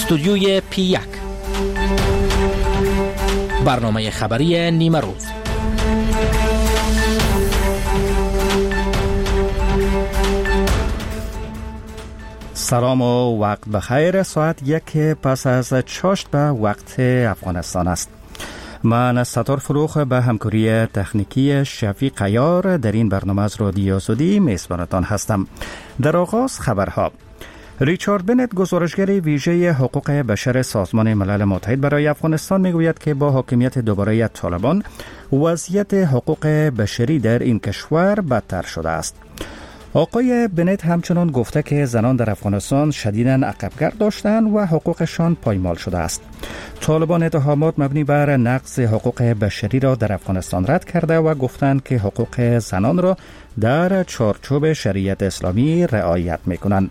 استودیوی P1 برنامه خبری نیمه روز. سلام و وقت بخیر. ساعت 1 پس از چاشت به وقت افغانستان است. من ستار فروخ به همکاری تکنیکی شفیق عیار در این برنامه از رادیو آزادی میزبانتان هستم. در آغاز خبرها. ریچارد بنت، گزارشگر ویژه حقوق بشر سازمان ملل متحد برای افغانستان، میگوید که با حاکمیت دوباره طالبان وضعیت حقوق بشری در این کشور بدتر شده است. آقای بنت همچنان گفته که زنان در افغانستان شدیداً عقب‌گرد داشتند و حقوقشان پایمال شده است. طالبان اتهامات مبنی بر نقض حقوق بشری را در افغانستان رد کرده و گفتند که حقوق زنان را در چارچوب شریعت اسلامی رعایت می‌کنند.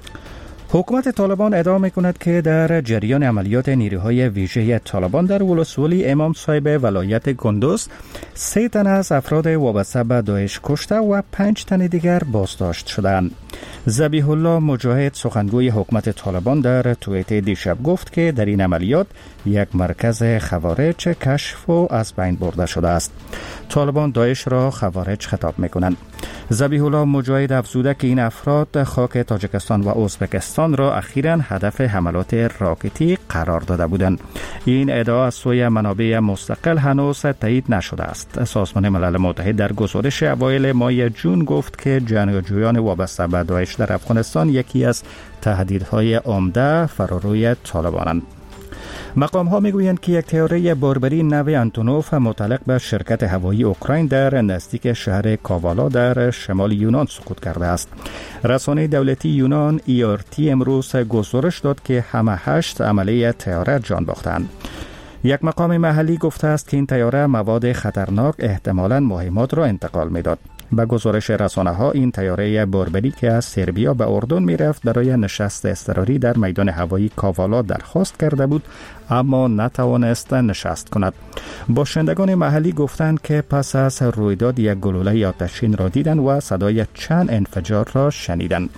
حکومت طالبان ادعا می‌کند که در جریان عملیات نیروهای ویژه طالبان در ولسوالی امام صاحب ولایت کندوز 3 تن از افراد وابسته به داعش کشته و 5 تن دیگر بازداشت شدند. ذبیح الله مجاهد، سخنگوی حکومت طالبان، در توییت دیشب گفت که در این عملیات یک مرکز خوارج کشف و از بین برده شده است. طالبان داعش را خوارج خطاب می‌کنند. ذبیح الله مجاهد افزوده که این افراد خاک تاجیکستان و ازبکستان را اخیراً هدف حملات راکتی قرار داده بودند. این ادعا از سوی منابع مستقل هنوز تایید نشده است. سازمان ملل متحد در گزارش اوایل ماه جون گفت که جنگجویان وابسته به داعش در افغانستان یکی از تهدیدهای عمده فراروی طالبانند. مقام ها میگویند که یک طیاره باربری نو آنتونوف متعلق به شرکت هوایی اوکراین در نزدیک شهر کاوالا در شمال یونان سقوط کرده است. رسانه دولتی یونان ERT امروز گزارش داد که همه 8 عمله طیاره جان باختند. یک مقام محلی گفته است که این طیاره مواد خطرناک، احتمالاً مهمات را انتقال میداد. به گزارش رسانه ها این طیاره باربری که از سربیا به اردن میرفت برای نشست اضطراری در میدان هوایی کاوالا درخواست کرده بود، اما نتوانست نشست کند. باشندگان محلی گفتند که پس از رویداد یک گلوله آتشین را دیدند و صدای چند انفجار را شنیدند.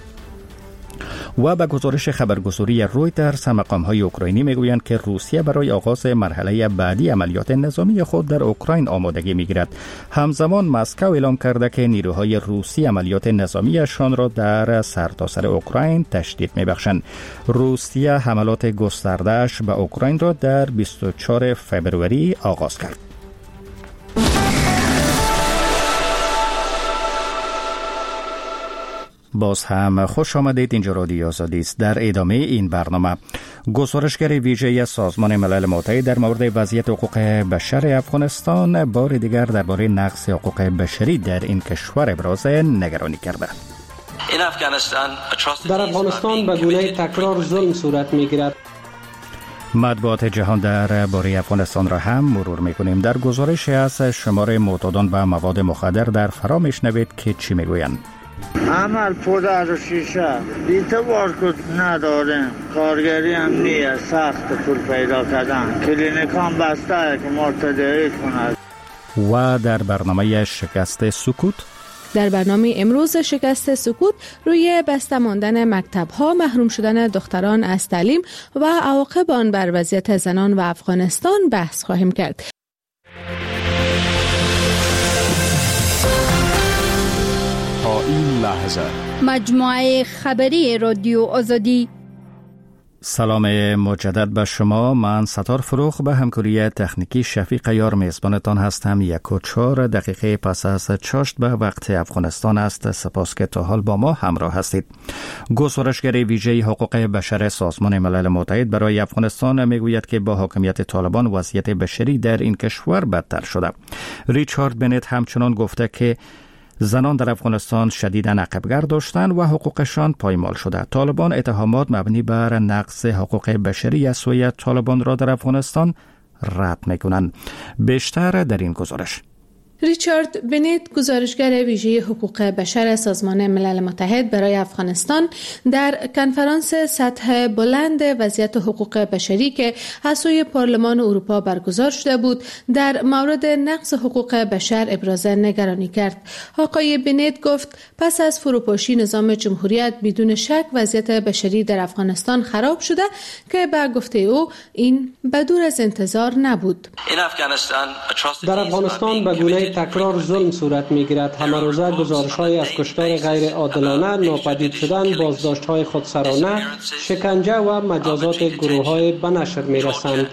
و به گزارش خبرگزاری رویترز، مقام‌های اوکراینی میگویند که روسیه برای آغاز مرحله بعدی عملیات نظامی خود در اوکراین آمادگی میگیرد. همزمان مسکو اعلام کرده که نیروهای روسی عملیات نظامیشان را در سرتاسر اوکراین تشدید میبخشند. روسیه حملات گسترده‌اش به اوکراین را در 24 فوریه آغاز کرد. باز هم خوش آمدید. اینجا رادیو آزادی است. در ادامه این برنامه، گزارشگر ویژه سازمان ملل متحد در مورد وضعیت حقوق بشر افغانستان بار دیگر درباره نقض حقوق بشری در این کشور ابراز نگرانی کرده. در افغانستان به گونه تکرار ظلم صورت می‌گیرد. مطبوعات جهان درباره افغانستان را هم مرور می‌کنیم. در گزارش از شمار معتادان به مواد مخدر در فرا میشنوید که چی میگویند. عمل پودر و شیشه دیتا بارکود نداریم، کارگری هم نیه، سخت پول پیدا کردن، کلینیکان بسته که مرتدی کند. و در برنامه شکست سکوت، در برنامه امروز شکست سکوت روی بسته ماندن مکتب‌ها، محروم شدن دختران از تعلیم و عواقب آن بر وضعیت زنان و افغانستان بحث خواهیم کرد. این لحظه مجموعه خبری رادیو آزادی. سلام مجدد به شما. من ستار فروخ به همکاری تکنیکی شفیق عیار میزبانتان هستم. 1:04 دقیقه پس از چاشت به وقت افغانستان است. سپاس که تا حال با ما همراه هستید. گزارشگر ویژه حقوق بشر سازمان ملل متحد برای افغانستان میگوید که با حاکمیت طالبان وضعیت بشری در این کشور بدتر شده. ریچارد بنت همچنان گفته که زنان در افغانستان شدیداً عقب‌گرد داشتند و حقوقشان پایمال شده. طالبان اتهامات مبنی بر نقض حقوق بشری از سوی طالبان را در افغانستان رد می‌کنند. بیشتر در این گزارش. ریچارد بنت، گزارشگر ویژه حقوق بشر سازمان ملل متحد برای افغانستان، در کنفرانس سطح بلند وضعیت حقوق بشری که از سوی پارلمان اروپا برگزار شده بود، در مورد نقض حقوق بشر ابراز نگرانی کرد. آقای بنت گفت پس از فروپاشی نظام جمهوریت بدون شک وضعیت بشری در افغانستان خراب شده که به گفته او این بدور از انتظار نبود. در افغانستان به گونه تکرار ظلم صورت می‌گیرد. همه روزه گزارش‌های از کشتار غیر عادلانه، ناپدید شدن، بازداشت‌های خودسرانه، شکنجه و مجازات گروه‌های به نشر می‌رسند.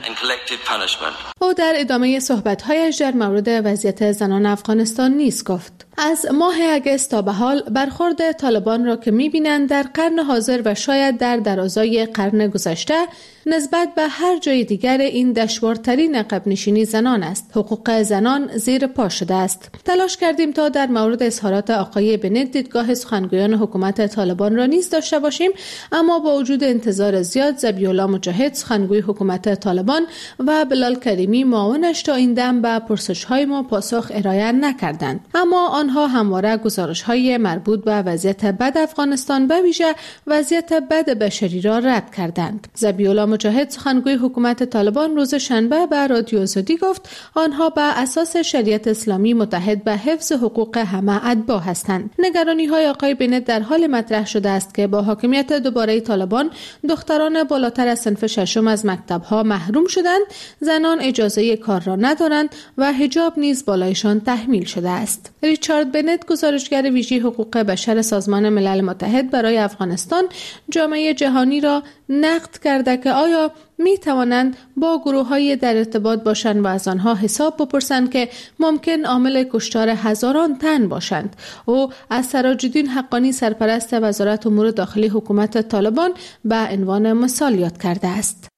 او در ادامه صحبت‌هایش در مورد وضعیت زنان افغانستان نیز گفت از ماه اگست تا به حال برخورد طالبان را که می‌بینند در قرن حاضر و شاید در درازای قرن گذشته نسبت به هر جای دیگر این دشوارترین عقب نشینی زنان است. حقوق زنان زیر پا شده است. تلاش کردیم تا در مورد اظهارات آقای بنت دیدگاه سخنگویان حکومت طالبان را نیز داشته باشیم، اما با وجود انتظار زیاد ذبیح‌الله مجاهد سخنگوی حکومت طالبان و بلال کریمی معاونش تا این دم به پرسش‌های ما پاسخ ارائه نکردند. اما آنها همواره گزارش‌های مربوط به وضعیت بد افغانستان به ویژه وضعیت بد بشری را رد کردند. ذبیح‌الله مجاهد سخنگوی حکومت طالبان روز شنبه به رادیو آزادی گفت آنها به اساس شریعت اسلامی متحد به حفظ حقوق همه اتباع هستند. نگرانی‌های آقای بنت در حال مطرح شده است که با حاکمیت دوباره طالبان دختران بالاتر از صنف ششم از مکتب‌ها محروم شدند، زنان اجازه کار را ندارند و حجاب نیز بالایشان تحمیل شده است. ریچارد بنت، گزارشگر ویژه حقوق بشر سازمان ملل متحد برای افغانستان، جامعه جهانی را نقد کرده که آیا می توانند با گروه‌های در ارتباط باشند و از آنها حساب بپرسند که ممکن عامل کشتار هزاران تن باشند. او از سراج‌الدین حقانی، سرپرست وزارت امور داخلی حکومت طالبان، به عنوان مثال یاد کرده است.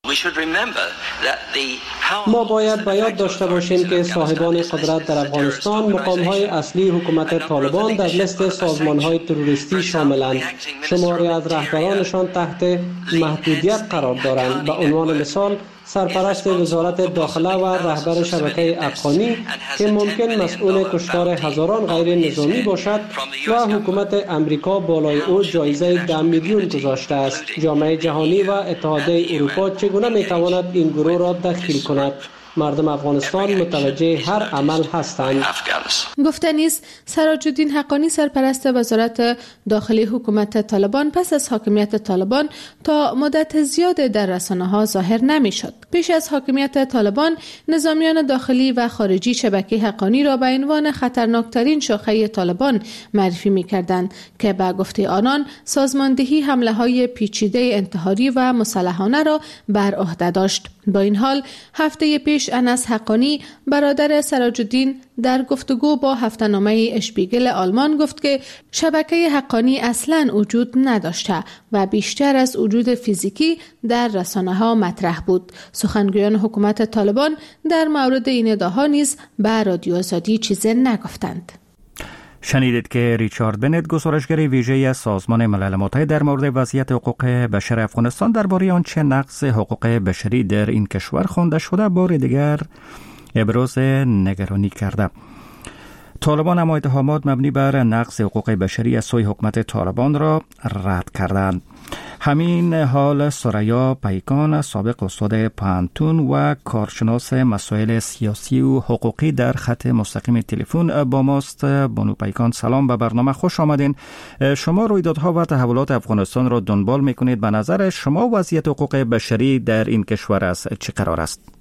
ما باید به یاد داشته باشیم که صاحبان قدرت در افغانستان مقام‌های اصلی حکومت طالبان در لیست سازمان‌های تروریستی شاملند. شماری از رهبرانشان تحت محدودیت قرار دارند. به عنوان مثال سرپرست وزارت داخله و رهبر شبکه افغانی که ممکن مسئول کشتار هزاران غیر نظامی باشد و حکومت امریکا بالای او جایزه 10 میلیون گذاشته است. جامعه جهانی و اتحادیه اروپا چگونه میتواند این گروه را دخیل کند؟ مردم افغانستان متوجه هر عمل هستند. گفته نیست سراج‌الدین حقانی، سرپرست وزارت داخلی حکومت طالبان، پس از حاکمیت طالبان تا مدت زیاد در رسانه‌ها ظاهر نمی‌شد. پیش از حاکمیت طالبان نظامیان داخلی و خارجی شبکه حقانی را به عنوان خطرناکترین شاخه طالبان معرفی می‌کردند که به گفته آنان سازماندهی حمله‌های پیچیده انتحاری و مسلحانه را بر عهده داشت. با این حال هفته پیش انس حقانی، برادر سراج‌الدین، در گفتگو با هفته‌نامه اشپیگل آلمان گفت که شبکه حقانی اصلاً وجود نداشته و بیشتر از وجود فیزیکی در رسانه‌ها مطرح بود. سخنگویان حکومت طالبان در مورد این ادعاها نیز به رادیو آزادی چیزی نگفتند. شنیدید که ریچارد بنت، گزارشگر ویژه سازمان ملل متحد در مورد وضعیت حقوق بشر افغانستان، درباره آنچه نقض حقوق بشری در این کشور خوانده شده بار دیگر ابراز نگرانی کرده. طالبان اما اتهامات مبنی بر نقض حقوق بشری از سوی حکومت طالبان را رد کردند. همین حال سریا پیکان، سابق استاد پانتون و کارشناس مسائل سیاسی و حقوقی، در خط مستقیم تلفن با ماست. بانو پیکان، سلام، به برنامه خوش آمدین. شما رویدادها و تحولات افغانستان را دنبال میکنید. به نظر شما وضعیت حقوق بشری در این کشور است چه قرار است؟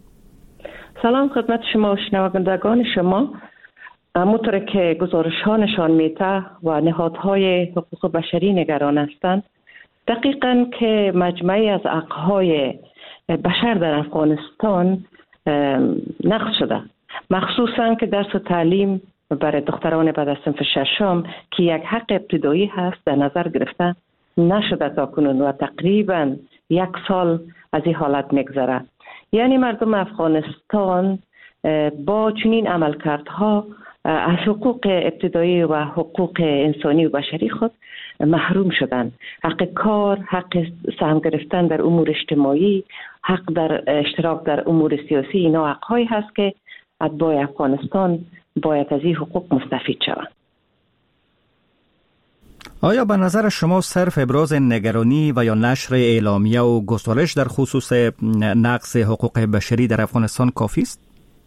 سلام خدمت شما و شنوندگان شما. همونطور که گزارش ها نشان میده و نهادهای حقوق بشری نگران هستند، دقیقاً که مجموعی از حقوق بشر در افغانستان نقض شده، مخصوصاً که درس و تعلیم برای دختران بعد از صنف ششم که یک حق ابتدایی هست در نظر گرفته نشده تا کنون و تقریباً 1 سال از این حالت میگذره. یعنی مردم افغانستان با چنین عملکردها از حقوق ابتدایی و حقوق انسانی و بشری خود محروم شدند. حق کار، حق سهم گرفتن در امور اجتماعی، حق در اشتراک در امور سیاسی، اینا حق‌هایی هست که اتباع افغانستان باید از این حقوق مستفید شوند. آیا به نظر شما صرف ابراز نگرانی و یا نشر اعلامیه و گزارش در خصوص نقض حقوق بشری در افغانستان کافی است؟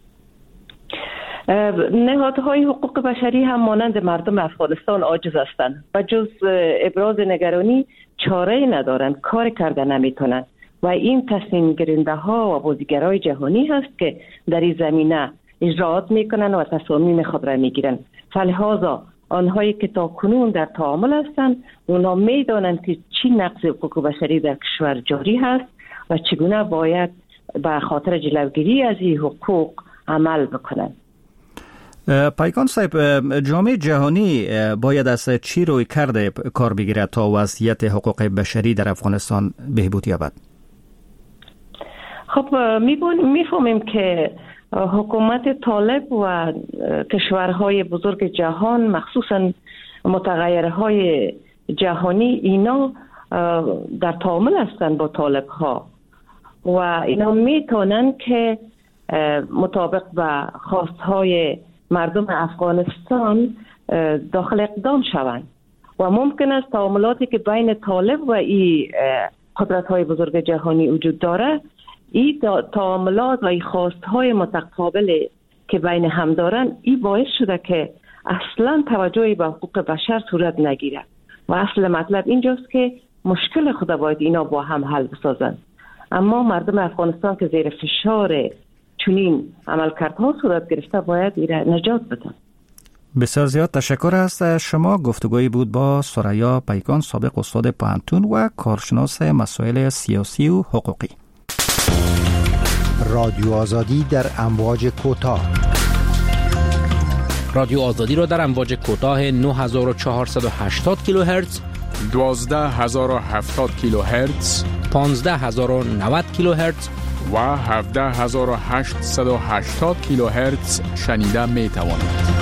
نهادهای حقوق بشری هم مانند مردم افغانستان عاجز هستند و جز ابراز نگرانی چاره‌ای ندارند، کار کرده نمیتونند و این تصمیم گیرنده ها و بازیگرای جهانی هست که در این زمینه اجراعات میکنن و تصامیم خود را میگیرن. فلهذا آنهایی که تا کنون در تعامل هستند اونا میدانند که چی نقض حقوق بشری در کشور جاری هست و چگونه باید به خاطر جلوگیری از این حقوق عمل بکنند. پیکان صاحب، جامعه جهانی باید از چی روی کرده کار بگیرد تا وضعیت حقوق بشری در افغانستان بهبود یابد؟ خب میفهمیم که حکومت طالب و کشورهای بزرگ جهان مخصوصا متغیرهای جهانی اینا در تعامل هستند با طالب ها و اینا میتونن که مطابق به خواستهای مردم افغانستان داخل اقدام شوند و ممکن است تعاملاتی که بین طالب و این قدرت‌های بزرگ جهانی وجود داره، این تعاملات و این خواست‌های متقابل که بین هم دارن، این باعث شده که اصلا توجهی به حقوق بشر صورت نگیره و اصل مطلب اینجاست که مشکل خود باید اینا با هم حل بسازن. اما مردم افغانستان که زیر فشار چنین عملکردها صورت گرفته باید ایره نجات بدن. بسیار زیاد تشکر است. شما گفتگویی بود با ثریا پیکان، سابق استاد پوهنتون و کارشناس مسائل سیاسی و حقوقی. رادیو آزادی در امواج کوتاه. رادیو آزادی را در امواج کوتاه 9480 کیلوهرتز، 12070 کیلوهرتز، 15090 کیلوهرتز و 17880 کیلوهرتز شنیده می توانید.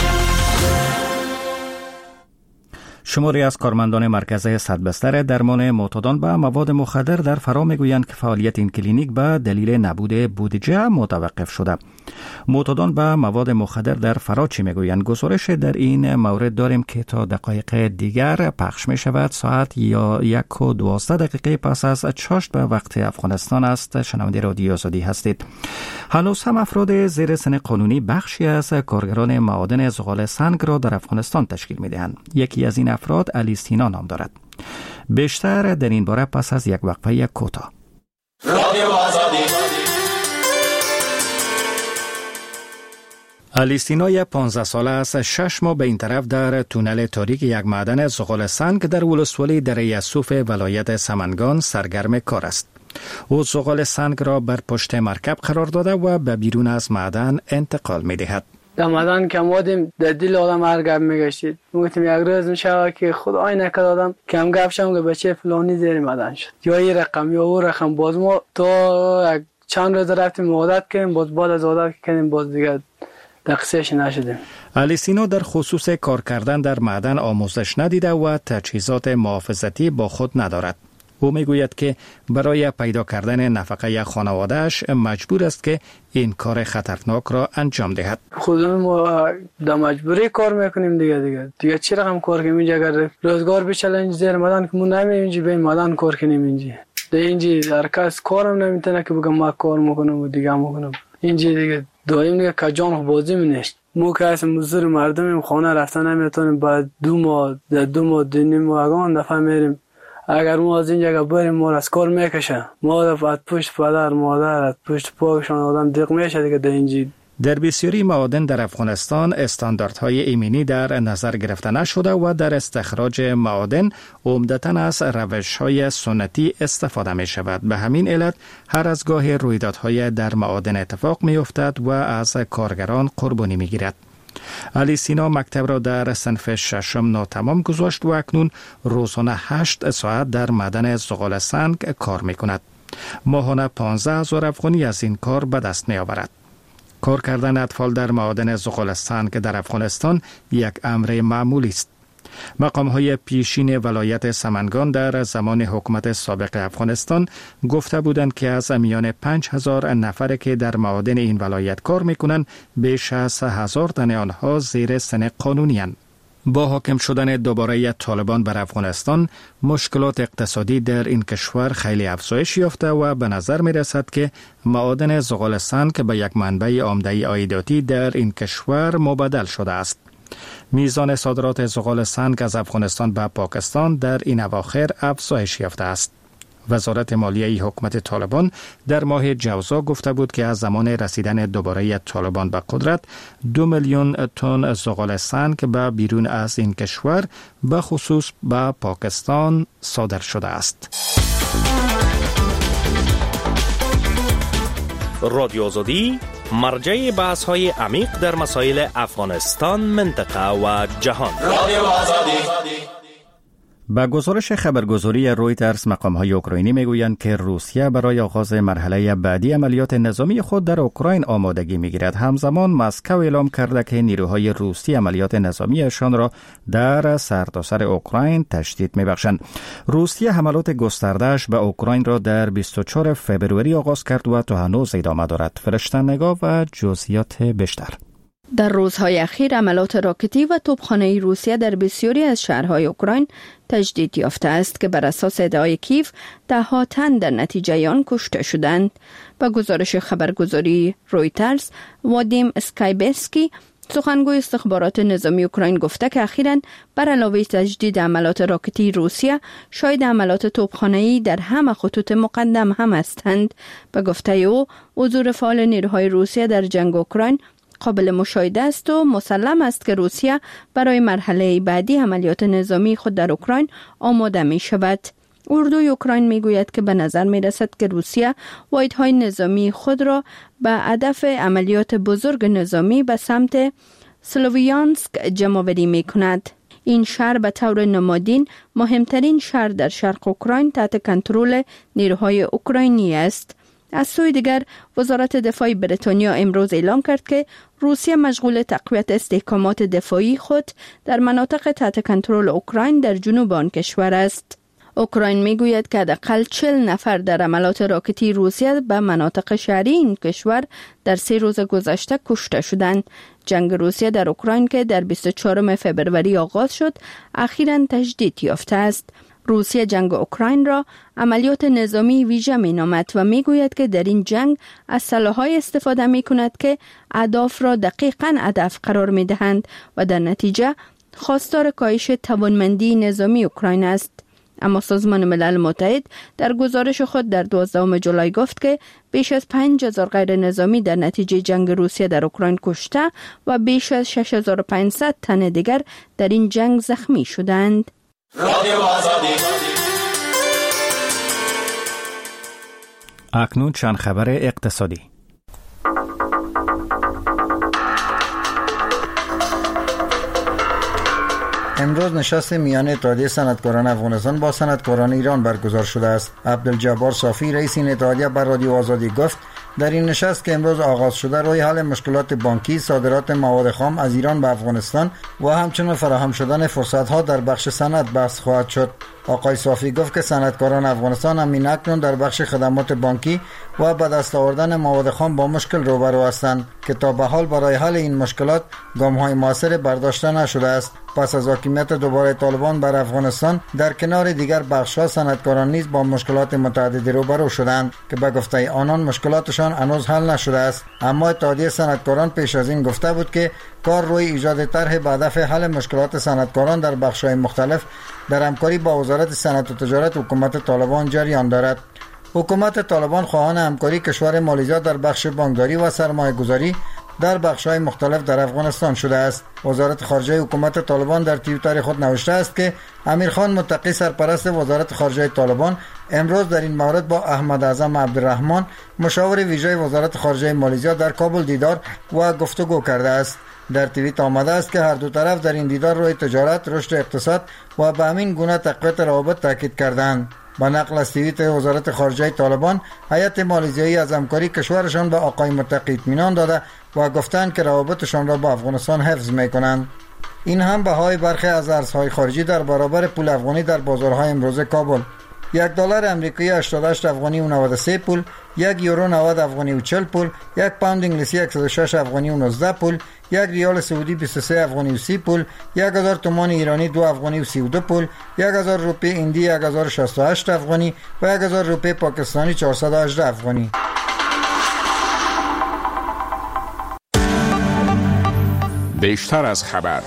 شماری از کارمندان مرکز صدبستر درمان معتادان به مواد مخدر در فرا میگویند که فعالیت این کلینیک به دلیل نبود بودجه متوقف شده. معتادان به مواد مخدر در فرا چی میگویند؟ گزارش در این مورد داریم که تا دقایق دیگر پخش می شود. ساعت یا 1:12 پس از چاشت به وقت افغانستان است. شنونده رادیو آزادی هستید. هنوز هم افراد زیر سن قانونی بخشی از کارگران معادن زغال سنگ را در افغانستان تشکیل می دهند. یکی از این افراد علی سینا نام دارد. بیشتر در این باره پس از یک وقفه کوتاه. رادیو آزادی. علی سینا 15 ساله است. 6 ماه به این طرف در تونل تاریک یک معدن زغال سنگ در ولسوالی دره یسوف ولایت سمنگان سرگرم کار است. او زغال سنگ را بر پشت مرکب قرار داده و به بیرون از معدن انتقال می دهد. در معدن که آمدیم در دل آدم هر گپ میگشتید. گفتیم یک روز میشه که خدای نکرد آدم کم گپ شم که بچه فلانی زیر معدن شد، یا این رقم یا اون رقم. باز ما تا یک چند روز رفتیم عادت کردیم، باز بعد از عادت کردیم باز دیگه دقیقش نشدیم. علی سینا در خصوص کار کردن در معدن آموزش ندیده و تجهیزات محافظتی با خود ندارد. او میگوید که برای پیدا کردن نفقه خانوادهش مجبور است که این کار خطرناک را انجام دهد. خودمون ما در مجبوری کار میکنیم دیگه چی رقم کار کنیم اینجا؟ اگر روزگار بچلنج زیر مدن که مون نمیم اینجا به مدن کار کنیم اینجا هر کس کارم نمیتونه که بگم ما کار میکنم و دیگه میکنم اینجا دیگه دایم دیگه کجان بازی منشت. مو که از مزدور مردمیم، خانه رفتن نمیتونیم. بعد 2 ماه دنیم و اگان دفعه میریم. اگر ما از اینجا بریم ما از کار میکشه، ما از پشت پدر مادر از پشت پاکشان آدم دیق میشه دیگه در اینجا. در بسیاری معادن در افغانستان استانداردهای ایمنی در نظر گرفته نشده و در استخراج معادن عمدتاً از روش‌های سنتی استفاده می شود. به همین علت هر از گاه رویدادهای در معادن اتفاق می افتد و از کارگران قربانی می گیرد. علی سینا مکتب را در صنف 6 ناتمام گذاشت و اکنون روزانه 8 ساعت در معدن زغال سنگ کار می کند. ماهانه 15,000 افغانی از این کار به دست می آورد. کار کردن اطفال در معادن زغال سنگ در افغانستان یک امر معمولی است. مقام‌های پیشین ولایت سمنگان در زمان حکومت سابق افغانستان گفته بودند که از میان 5000 نفر که در معادن این ولایت کار میکنند بیش از 1000 تن آنها زیر سن قانونی اند. با حاکم شدن دوباره طالبان بر افغانستان، مشکلات اقتصادی در این کشور خیلی افزایش یافته و به نظر می رسد که معادن زغال سنگ به یک منبع عمده عایداتی در این کشور مبدل شده است. میزان صادرات زغال سنگ از افغانستان به پاکستان در این اواخر افزایش یافته است. وزارت مالیه حکومت طالبان در ماه جوزا گفته بود که از زمان رسیدن دوباره طالبان به قدرت 2 میلیون تن زغال سنگ به بیرون از این کشور به خصوص به پاکستان صادر شده است. رادیو آزادی مرجع بحث‌های عمیق در مسائل افغانستان، منطقه و جهان. رادیو آزادی. با گزارش خبرگزاری رویترز، مقام‌های اوکراینی میگویند که روسیه برای آغاز مرحله بعدی عملیات نظامی خود در اوکراین آمادگی میگیرد. همزمان مسکو اعلام کرده که نیروهای روسی عملیات نظامیشان را در سرتاسر اوکراین تشدید میبخشند. روسیه حملات گسترده‌اش به اوکراین را در 24 فبروری آغاز کرد و تا هنوز ادامه دارد. فرشته نگاه و جزئیات بیشتر. در روزهای اخیر عملات راکتی و توپخانه‌ای روسیه در بسیاری از شهرهای اوکراین تجدید یافته است که بر اساس ادعای کیف ده‌ها تن در نتیجه آن کشته شدند. با گزارش خبرگزاری رویترز، وادیم اسکایبسکی، سخنگوی استخبارات نظامی اوکراین، گفته که اخیراً بر علاوه تجدید عملات راکتی روسیه، شاید عملات توپخانه‌ای در همه خطوط مقدم هم هستند. به گفته او، حضور فعال نیروهای روسیه در جنگ اوکراین قابل مشاهده است و مسلم است که روسیه برای مرحله بعدی عملیات نظامی خود در اوکراین آماده می شود. اردوی اوکراین می گوید که به نظر می رسد که روسیه واحدهای نظامی خود را به هدف عملیات بزرگ نظامی به سمت سلوویانسک جمع‌آوری می کند. این شهر به طور نمادین مهمترین شهر در شرق اوکراین تحت کنترل نیروهای اوکراینی است. از سوی دیگر، وزارت دفاع بریتانیا امروز اعلام کرد که روسیه مشغول تقویت استحکامات دفاعی خود در مناطق تحت کنترل اوکراین در جنوب آن کشور است. اوکراین میگوید که حداقل 40 نفر در عملات راکتی روسیه به مناطق شهری این کشور در 3 روز گذشته کشته شدند. جنگ روسیه در اوکراین که در 24 فبروری آغاز شد، اخیراً تجدید یافته است. روسیه جنگ اوکراین را عملیات نظامی ویژه مینامد و میگوید که در این جنگ از سلاح‌های استفاده میکند که اهداف را دقیقاً هدف قرار میدهند و در نتیجه خواستار کاهش توانمندی نظامی اوکراین است. اما سازمان ملل متحد در گزارش خود در 12 جولای گفت که بیش از 5000 غیر نظامی در نتیجه جنگ روسیه در اوکراین کشته و بیش از 6500 تن دیگر در این جنگ زخمی شدند. رادیو آزادی. اکنون چند خبر اقتصادی. امروز نشست میان اتحادیه صنعتکاران افغانستان با صنعتکاران ایران برگزار شده است. عبدالجبار صافی رئیس این اتحادیه بر رادیو آزادی گفت در این نشست که امروز آغاز شده روی حل مشکلات بانکی، صادرات مواد خام از ایران به افغانستان و همچنین فراهم شدن فرصت‌ها در بخش صنعت بحث خواهد شد. آقای صافی گفت که صنعتکاران افغانستان همین اکنون در بخش خدمات بانکی و به دست آوردن مواد خام با مشکل روبرو هستند که تا به حال برای حل این مشکلات گام‌های موثر برداشته نشده است. پس از حاکمیت دوباره طالبان بر افغانستان، در کنار دیگر بخش‌ها صنعتکاران نیز با مشکلات متعددی روبرو شدند که به گفته آنان مشکلاتشان هنوز حل نشده است. اما اتحادیه صنعتکاران پیش از این گفته بود که کار روی ایجاد طرح به هدف حل مشکلات صنعتکاران در بخش‌های مختلف در همکاری با وزارت صنعت و تجارت حکومت طالبان جریان دارد. حکومت طالبان خواهان همکاری کشور مالیزیا در بخش بانکداری و سرمایه‌گذاری در بخش‌های مختلف در افغانستان شده است. وزارت خارجه حکومت طالبان در توییتر خود نوشته است که امیرخان متقی سرپرست وزارت خارجه طالبان امروز در این مورد با احمد اعظم عبدالرحمن مشاور ویژه وزارت خارجه مالیزیا در کابل دیدار و گفتگو کرده است. در توییت آمده است که هر دو طرف در این دیدار روی تجارت، رشد اقتصاد و به همین گونه تقویت روابط تاکید کردند. با نقل از توییت وزارت خارجه طالبان، هیئت مالیزیایی از همکاری کشورشان به آقای متقی اطمینان داده و گفتند که روابطشان را با افغانستان حفظ می‌کنند. این هم بهای برخی از ارزهای خارجی در برابر پول افغانی در بازارهای امروز کابل. $1 امریکایی 88 افغانی و 93 پول، 1 یورو 90 افغانی و 40 پول، 1 پوند انگلیسی 106 افغانی و 19 پول، 1 ریال سعودی 23 افغانی و 30 پول، 1000 تومان ایرانی 2 افغانی و 32 پول، 1000 روپیه هندی 1068 افغانی و 1000 روپیه پاکستانی 418 افغانی. بیشتر از خبر.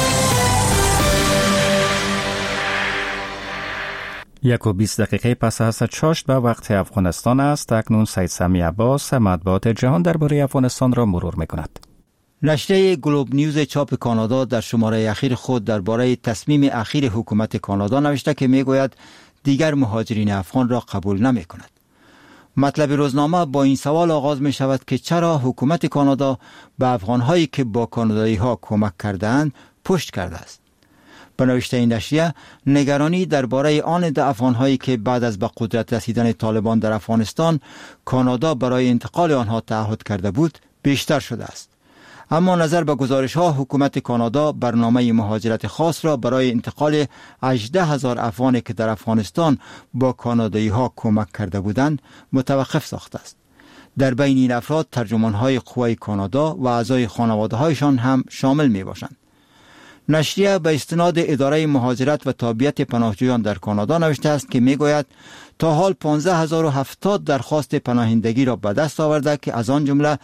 1:20 پس از چاشت به وقت افغانستان است. اکنون سید سمی عباس مطبوعات جهان درباره افغانستان را مرور می‌کند. نشریه گلوب نیوز چاپ کانادا در شماره اخیر خود درباره تصمیم اخیر حکومت کانادا نوشته که میگوید دیگر مهاجرین افغان را قبول نمی‌کند. مطلب روزنامه با این سوال آغاز می شود که چرا حکومت کانادا به افغان‌هایی که با کانادایی‌ها کمک کرده‌اند پشت کرده است. به نوشته این نشریه، نگرانی درباره آن افغان‌هایی که بعد از به قدرت رسیدن طالبان در افغانستان کانادا برای انتقال آنها تعهد کرده بود بیشتر شده است. اما نظر به گزارش‌ها، حکومت کانادا برنامه مهاجرت خاص را برای انتقال 18,000 افغانی که در افغانستان با کانادایی‌ها کمک کرده بودند متوقف ساخته است. در بین این افراد ترجمان‌های قوای کانادا و اعضای خانواده‌هایشان هم شامل می‌باشند. نشریه به استناد اداره مهاجرت و تابعیت پناهجویان در کانادا نوشته است که میگوید تا حال 15,070 درخواست پناهندگی را به دست آورده که از آن جمله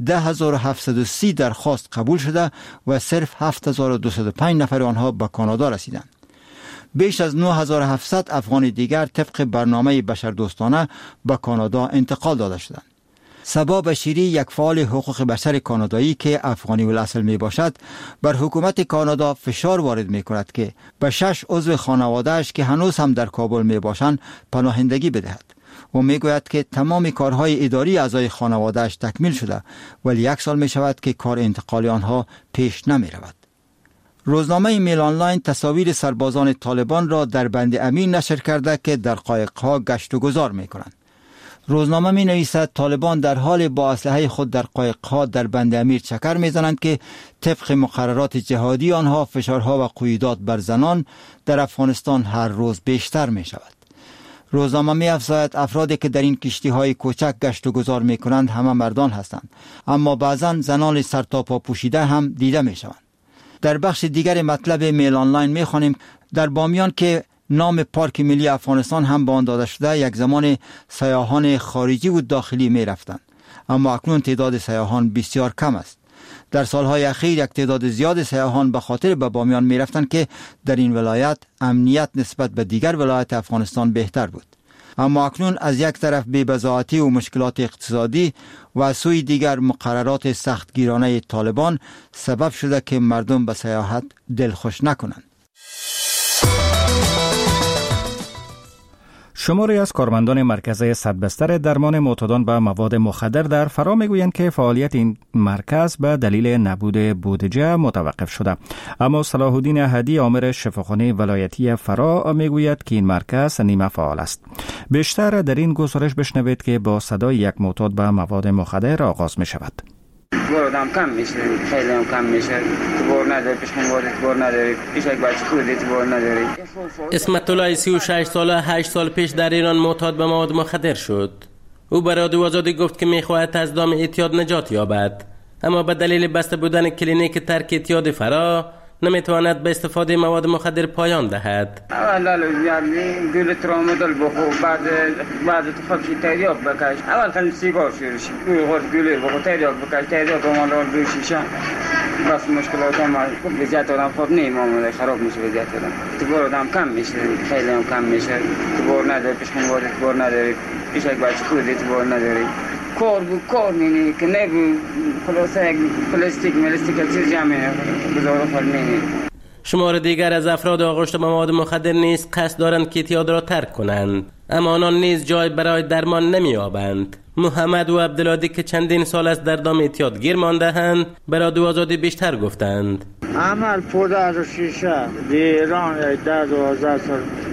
10,730 درخواست قبول شده و صرف 7,205 نفر آنها به کانادا رسیدند. بیش از 9,700 افغان دیگر طبق برنامه بشردوستانه به کانادا انتقال داده شدند. سبا بشیری، یک فعال حقوق بشر کانادایی که افغانی الاصل می باشد، بر حکومت کانادا فشار وارد می کند که به 6 عضو خانواده‌اش که هنوز هم در کابل می باشند پناهندگی بدهد و می گوید که تمام کارهای اداری اعضای خانواده‌اش تکمیل شده ولی 1 سال می شود که کار انتقال آنها پیش نمی رود. روزنامه میل آنلاین تصاویر سربازان طالبان را در بند امیر نشر کرده که در قایق‌ها گشت و گذار می کنند. روزنامه می نویسد طالبان در حال با اسلحه خود در قایق‌ها در بند امیر چکر می زنند که طبق مقررات جهادی آنها فشارها و قیودات بر زنان در افغانستان هر روز بیشتر می شود. روزنامه می افزاید افرادی که در این کشتی‌های کوچک گشت و گذار می کنند همه مردان هستند، اما بعضا زنان سر تا پا پوشیده هم دیده می شوند. در بخش دیگر مطلب میل آنلاین می خوانیم در بامیان که نام پارک ملی افغانستان هم به آن داده شده، یک زمان سیاحان خارجی و داخلی می رفتند، اما اکنون تعداد سیاحان بسیار کم است. در سالهای اخیر یک تعداد زیاد سیاحان به خاطر به بامیان می رفتند که در این ولایت امنیت نسبت به دیگر ولایت افغانستان بهتر بود. اما اکنون از یک طرف بی‌بضاعتی و مشکلات اقتصادی و از سوی دیگر مقررات سختگیرانه طالبان سبب شده که مردم به سیاحت دلخوش نکنند. شماری از کارمندان مرکز صدبستر درمان معتادان به مواد مخدر در فرا میگویند که فعالیت این مرکز به دلیل نبود بودجه متوقف شده. اما صلاح الدین احدی آمر شفاخانه ولایتی فرا میگوید که این مرکز نیمه فعال است. بیشتر در این گزارش بشنوید که با صدای یک معتاد به مواد مخدر آغاز می شود. بردم کم میشه، خیلی هم کم میشه. تبار نداری، پیشخانوادی تبار نداری، پیش یک بچه خودی تبار نداری. اسمت الله 36 ساله 8 سال پیش در ایران معتاد به مواد مخدر شد. او به رادیو آزادی گفت که میخواهد از دام اعتیاد نجات یابد، اما به دلیل بسته بودن کلینیک ترک اعتیاد فرا نمیتواند به استفاده مواد مخدر پایان دهد. اول گل ترامادول بخور، بعد تو خودت تریاک بکش. اول خیلی سیگار شروع شد. گل بخور، تریاک بکش، تریاک مال رو شیشه. بس مشکلات ما وضعیت آدم خوب نیست، معامله خراب میشه وضعیت آدم. تبار آدم کم میشه، خیلی هم کم میشه. تبار نداری، پیشخانوادی تبار نداری، پیش یک بچه خودی تبار نداری. کار نینی که نبود خلاصه پلاستیک چیز جمعه بزار خال نینی. شمار دیگر از افراد آغشته به مواد مخدر نیز قصد دارند که اعتیاد را ترک کنند، اما آنان نیز جای برای درمان نمی‌یابند. محمد و عبدالهادی که چندین سال است در دام اعتیاد گیر مانده‌اند به رادیو آزادی بیشتر گفتند. عمل 15 شیشه ایران 10-12 سال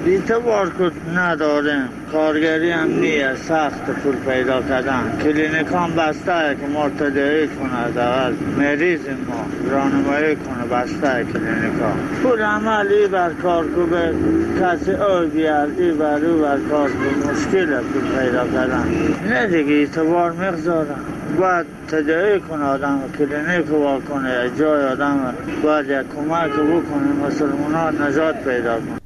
اعتبار که نداریم، کارگری هم نیست، سخت پول پیدا کردن. کلینیک هم بسته که مرتدعی کنه، اول مریض ما رانمایی کنه، بسته کلینیک ها. پول عملی بر کار که به کسی او بیار ای بر او بر کار که مشکل پول پیدا کردن. نه دیگه اعتبار میگذارن. باید تداعی کنه آدم، کلینیک وا کنه، جای آدم باید یک کمک بکنه، مسلمان ها نجات پیدا کنه.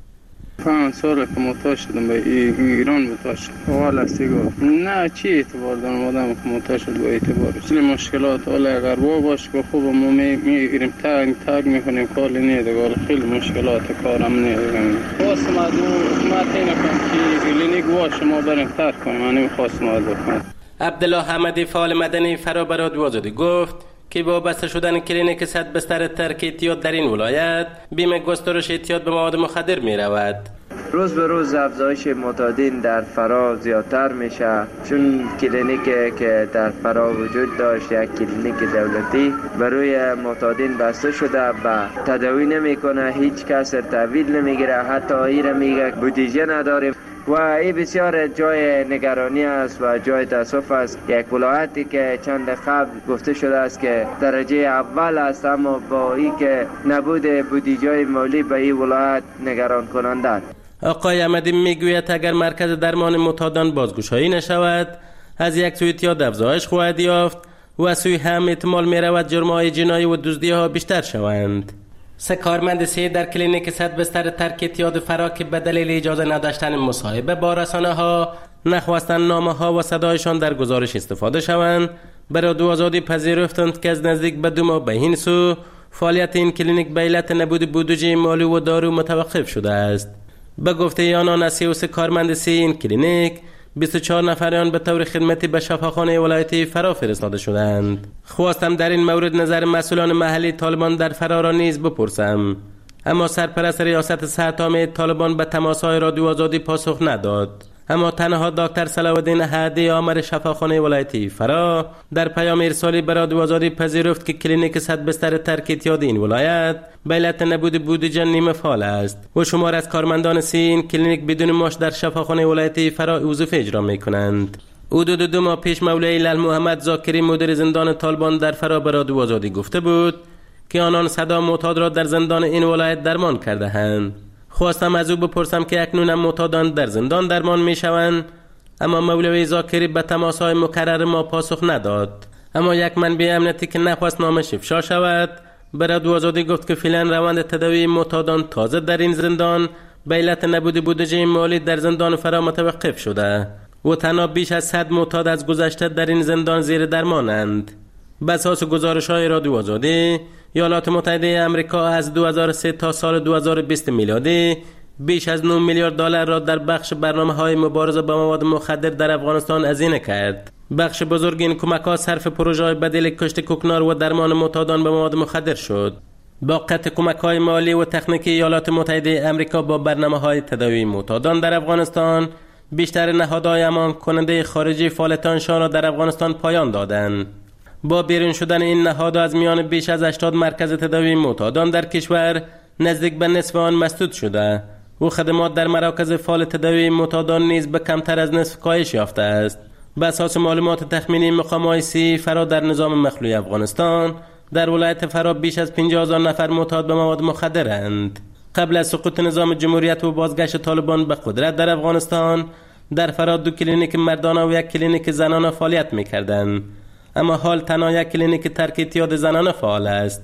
5 سال که معتاد شدم به ایران معتاد شدم. اول از سیگار. نه چی اعتبار دارم آدم که معتاد شد با اعتبار. چیزی مشکلات حالا اگر باشه که خوب ما میگیریم تگ میکنیم کار نیه دیگه، خیلی مشکلات کارم نیه دیگه. خواستم از حکومت اینه که کلینیک واش ما بریم ترک کنیم، من نمیخواستم از حکومت. عبدالله حمدی فعال مدنی فرا به رادیو آزادی گفت که با بسته شدن کلینیک 100 بستر ترک اعتیاد در این ولایت بیم گسترش اعتیاد به مواد مخدر می رود. روز به روز افزایش معتادین در فرا زیادتر میشه، چون کلینیکی که در فرا وجود داشت یک کلینیک دولتی برای معتادین بسته شده، به تداوی نمیکنه، هیچ کس تحویل نمیگیره، حتی ایره میگه بودجه نداریم و این بسیار جای نگرانی است و جای تاسف است. یک ولایتی که چند قبل گفته شده است که درجه اول است، اما با این که نبود بودجه مالی به این ولایت نگران کننده است. آقای احمدی میگوید اگر مرکز درمان معتادان بازگشایی نشود، از یک سوی اعتیاد افزایش خواهد یافت و از سوی هم احتمال میرود جرم‌های جنایی و دزدی‌ها بیشتر شوند. 3 کارمند سه در کلینیک 100 بستر ترک اعتیاد فرا که به دلیل اجازه نداشتن مصاحبه با رسانه‌ها نخواستند نامه‌ها و صدایشان در گزارش استفاده شوند، به رادیو آزادی پذیرفتند که از نزدیک به 2 ماه به این سو فعالیت این کلینیک به علت نبود بودجه مالی و دارو متوقف شده است. به گفته آنان از 33 کارمند سه این کلینیک 24 نفریان به طور خدمتی به شفاخانه ولایتی فرا فرستاده شدند. خواستم در این مورد نظر مسئولان محلی طالبان در فرا را نیز بپرسم، اما سرپرست ریاست صحت عامه طالبان به تماس‌های رادیو آزادی پاسخ نداد. اما تنها دکتر صلاح الدین هادی آمر شفاخانه ولایتی فرا در پیام ارسالی به رادیو آزادی پذیرفت که کلینیک 100 بستر ترک اعتیاد این ولایت به علت نبود بودجه نیمه فعال است و شمار از کارمندان این کلینیک بدون معاش در شفاخانه ولایتی فرا وظیفه اجرا می‌کنند. حدود 2 ماه پیش مولوی لال محمد زاکری مدیر زندان طالبان در فرا به رادیو آزادی گفته بود که آنان صدا معتاد را در زندان این ولایت درمان کرده اند. خواستم از او بپرسم که اکنون معتادان در زندان درمان می شوند، اما مولوی زاکری به تماس‌های مکرر ما پاسخ نداد. اما یک منبع امنیتی که نخواست نامش افشا شود به رادیو آزادی گفت که فعلا روند تداوی معتادان تازه در این زندان به علت نبود بودجه مالی در زندان فرا متوقف شده و تنها بیش از 100 معتاد از گذشته در این زندان زیر درمانند. به اساس گزارش‌های رادیو آزادی، ایالات متحده آمریکا از 2003 تا سال 2020 میلادی بیش از 9 میلیارد دلار را در بخش برنامه‌های مبارزه با مواد مخدر در افغانستان هزینه کرد. بخش بزرگ این کمک‌ها صرف پروژه‌های بدیل کشت کوکنار و درمان معتادان به مواد مخدر شد. باقی کمک‌های مالی و تکنیکی ایالات متحده آمریکا با برنامه‌های تداوی معتادان در افغانستان بیشتر نهادهای امان کننده خارجی فعالیت‌شان را در افغانستان پایان دادند. با بیرون شدن این نهادها از میان بیش از 80 مرکز تداوی معتادان در کشور نزدیک به نصف آن مسدود شده و خدمات در مراکز فعال تداوی معتادان نیز به کمتر از نصف کاهش یافته است. به اساس معلومات تخمینی مقام‌های سی فرا در نظام مخلوع افغانستان در ولایت فرا بیش از 50,000 نفر معتاد به مواد مخدرند. قبل از سقوط نظام جمهوریت و بازگشت طالبان به قدرت در افغانستان در فرا 2 کلینیک مردانه و 1 کلینیک زنانه فعالیت می‌کردند، اما حال تنها 1 کلینیک ترک اعتیاد زنانه فعال است.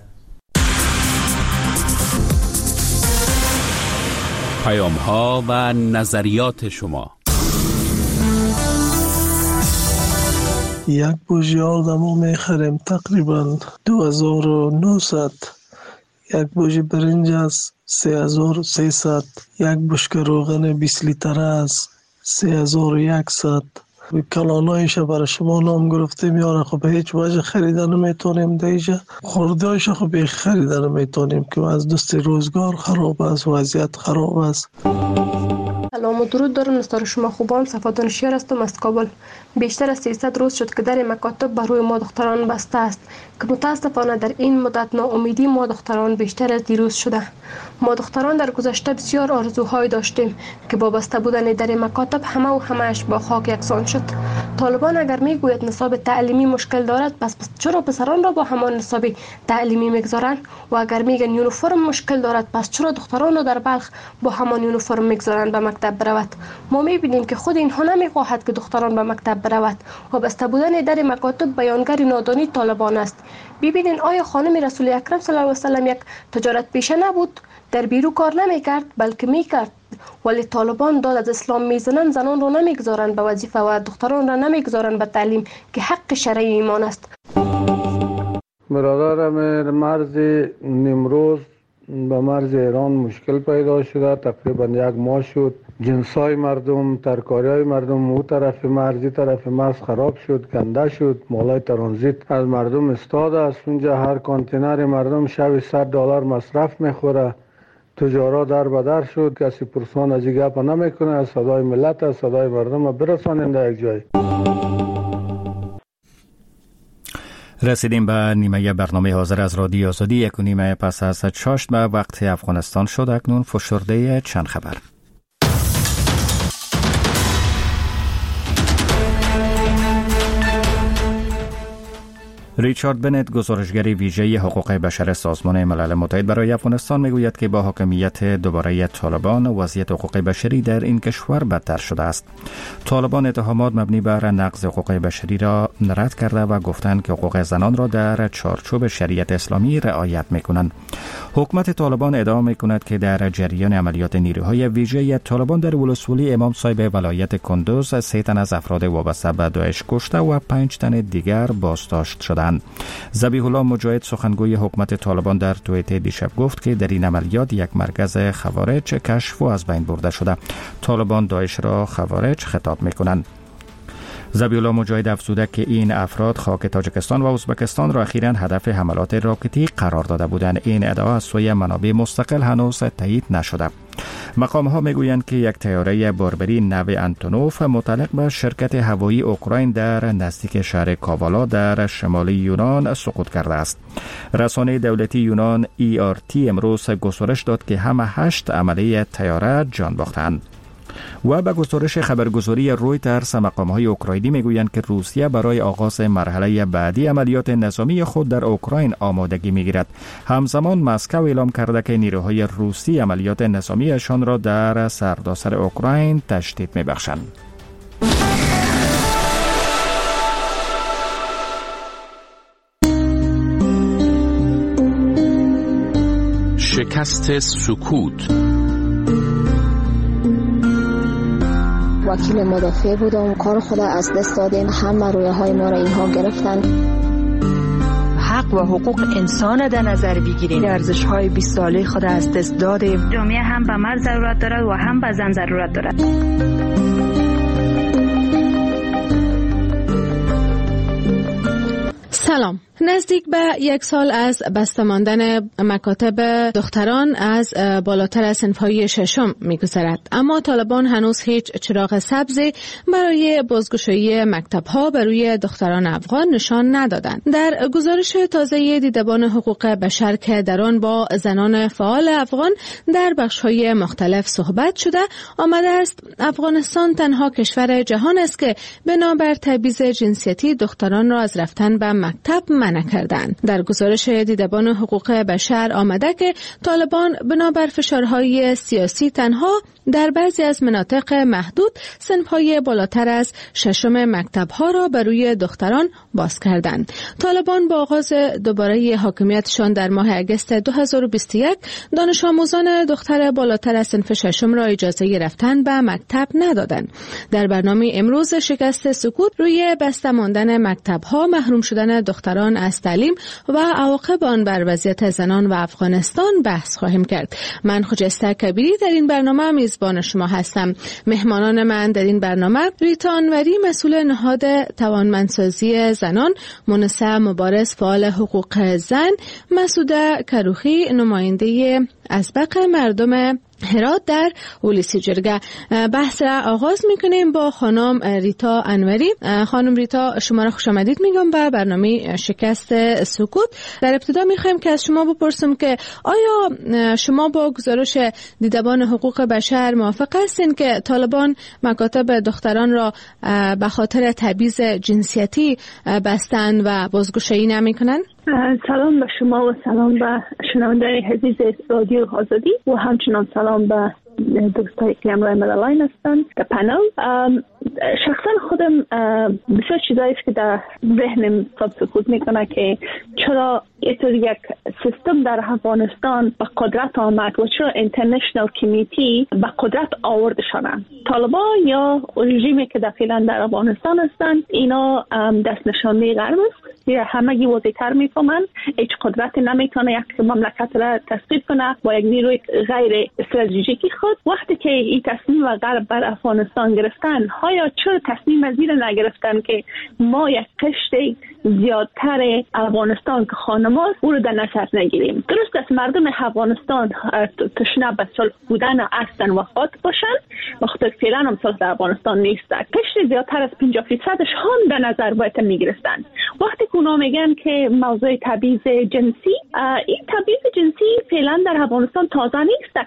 پیام‌ها و نظریات شما. یک بوجی آردمو میخریم تقریبا 2900. یک بوجی برنج است 3300. یک بشکه روغن 20 لیتر است 3100. کلانایش برای شما نام گرفتیم یاره، خب هیچ وجه خریدن نمیتونیم دیجا، خوردهایش خب خریدن نمیتونیم که از دست روزگار خراب است، وضعیت خراب است. سلام و درود دارم نستار شما خوبان. صفادان شیر هستم از کابل. بیشتر از 300 روز شد که در مکاتب بر روی ما دختران بسته است که متاسفانه در این مدت ناامیدی ما دختران بیشتر از دیروز شده. ما دختران در گذشته بسیار آرزوهای داشتیم که با بسته بودن در مکاتب همه‌اش با خاک یکسان شد. طالبان اگر میگوید نصاب تعلیمی مشکل دارد، پس چرا پسران را با همان نصاب تعلیمی میگذارند؟ و اگر میگن یونیفرم مشکل دارد، پس چرا دختران را در بلخ با همان یونیفرم میگذارند به مکتب برود؟ ما میبینیم که خود اینها نمیخواهد که دختران به مکتب برود و بسته بودن در مکاتب بیانگر نادانی طالبان است. ببینین آیا خانم رسول اکرم صلی الله علیه و سلم یک تجارت پیشه نبود؟ در بیرو کار نمیکرد بلکه میکرد. ولی طالبان داد از اسلام میزنند، زنان را نمیگذارند به وظیفه و دختران را نمیگذارند به تعلیم که حق شرعی ایمان است. برادرم مرز نیمروز به مرز ایران مشکل پیدا شده، تقریبا 1 ماه شد. جنسای مردم، ترکاریای مردم او طرف مرزی طرف مرز خراب شد، کنده شد. مالای ترانزیت از مردم استاده است. اونجا هر کانتینر مردم شب $100 مصرف میخوره. تجارت در بدر شد، کسی پرسان از گپ نمیکنه. صدای ملت، صدای مردم برسانیم در یک جای. رسیدیم به نیمه برنامه حاضر از رادیو آزادی. 1:30 پس از 6 به وقت افغانستان شد. اکنون فشرده چند خبر. ریچارد بنت، گزارشگر ویژه حقوق بشر سازمان ملل متحد برای افغانستان، میگوید که با حاکمیت دوباره طالبان وضعیت حقوق بشری در این کشور بدتر شده است. طالبان اتهامات مبنی بر نقض حقوق بشری را رد کرده و گفتند که حقوق زنان را در چارچوب شریعت اسلامی رعایت میکنند. حکومت طالبان ادعا میکند که در جریان عملیات نیروهای ویژه طالبان در ولسوالی امام صاحب ولایت کندوز 3 تن از افراد وابسته به داعش کشته و 5 تن دیگر بازداشت شدند. ذبیح الله مجاهد، سخنگوی حکومت طالبان، در توییت دیشب گفت که در این عملیات یک مرکز خوارج کشف و از بین برده شده. طالبان داعش را خوارج خطاب میکنند. ذبیح الله مجاهد افزوده که این افراد خاک تاجیکستان و ازبکستان را اخیراً هدف حملات راکتی قرار داده بودند. این ادعا از سوی منابع مستقل هنوز تایید نشده. مقام‌ها میگویند که یک طیاره باربری نو انتونوف متعلق به شرکت هوایی اوکراین در نزدیک شهر کاوالا در شمال یونان سقوط کرده است. رسانه دولتی یونان ERT امروز گزارش داد که همه 8 عمله طیاره جان باختند. و به گزارش خبرگزاری رویترز، مقام‌های اوکراینی میگویند که روسیه برای آغاز مرحله بعدی عملیات نظامی خود در اوکراین آمادگی میگیرد. همزمان مسکو اعلام کرده که نیروهای روسی عملیات نظامیشان را در سرتاسر اوکراین تشدید میبخشند. شکست سکوت. وکیل مدافع بودم، کار خود از دست دادیم، همه رویه های ما را اینها گرفتن. حق و حقوق انسان در نظر بگیریم. ارزش های 20 ساله خود از دست دادیم. جامعه هم به مرد ضرورت دارد و هم به زن ضرورت دارد. سلام. نزدیک به 1 سال از بسته ماندن مکاتب دختران از بالاتر از صنف‌های 6 می‌گذرد، اما طالبان هنوز هیچ چراغ سبزی برای بازگشایی مکتب‌ها بر روی دختران افغان نشان ندادند. در گزارش تازه دیدبان حقوق بشر که در آن با زنان فعال افغان در بخش‌های مختلف صحبت شده، آمده است افغانستان تنها کشور جهان است که بنابر تبعیض جنسیتی دختران را از رفتن به مکتب نکردند. در گزارش دیدبان حقوق بشر آمده که طالبان بنابر فشارهای سیاسی تنها در بعضی از مناطق محدود صنف‌های بالاتر از 6 مکتب‌ها را بر روی دختران باز کردند. طالبان با آغاز دوباره حاکمیتشان در ماه اگست 2021 دانش آموزان دختر بالاتر از صنف 6 را اجازه رفتن به مکتب ندادند. در برنامه امروز شکست سکوت روی بسته ماندن مکتب‌ها، محروم شدن دختران از تعلیم و عواقب آن بر وضعیت زنان و افغانستان بحث خواهیم کرد. من خجسته کبیری در این برنامه میزبان شما هستم. مهمانان من در این برنامه: ریتا انوری، مسئول نهاد توانمندسازی زنان، مونسه مبارز، فعال حقوق زن، مسعوده کروخی، نماینده ازبق مردم هرات در ولسی جرگه. بحث را آغاز میکنیم با خانم ریتا انوری. خانم ریتا، شما را خوش آمدید میگم به برنامه شکست سکوت. در ابتدا میخوایم که از شما بپرسم که آیا شما با گزارش دیدبان حقوق بشر موافق هستین که طالبان مکاتب دختران را به خاطر تبعیض جنسیتی بستند و بازگشایی نمیکنند؟ سلام به شما و سلام به شنوندگان عزیز رادیو آزادی و همچنان سلام به دوستایی که همراه مدلاین هستند در پنل. شخصا خودم بسیار چیزایی است که در ذهنم سکوت میکنه که چرا یک سیستم در افغانستان به قدرت آمد و چرا اینترنشنال کمیتی به قدرت آوردشانه. طالبان یا رژیمی که فعلا در افغانستان هستند اینا دست نشانده غرب است. همگی واضح‌تر میفهمن هیچ قدرتی نمیتونه یک مملکت را تصویب کنه با یک نیروی غیر استراتژیکی خود. وقتی که این تصمیم غرب بر افغانستان گرفتن، آیا چرا تصمیم از این نگرفتن که ما یک قشر زیادتر افغانستان که خانم‌هاست او رو در نظر نگیریم؟ درست است مردم افغانستان تشنه به صلح بودن هستن و خاط باشن، وقتی فعلا هم صلح در افغانستان نیست. قشر زیادتر از 50%ش هم در نظر باید میگرفتن. وقتی که اونا میگن که موضوع تبعیض جنسی، این تبعیض جنسی فعلا در افغانستان تازه نیست.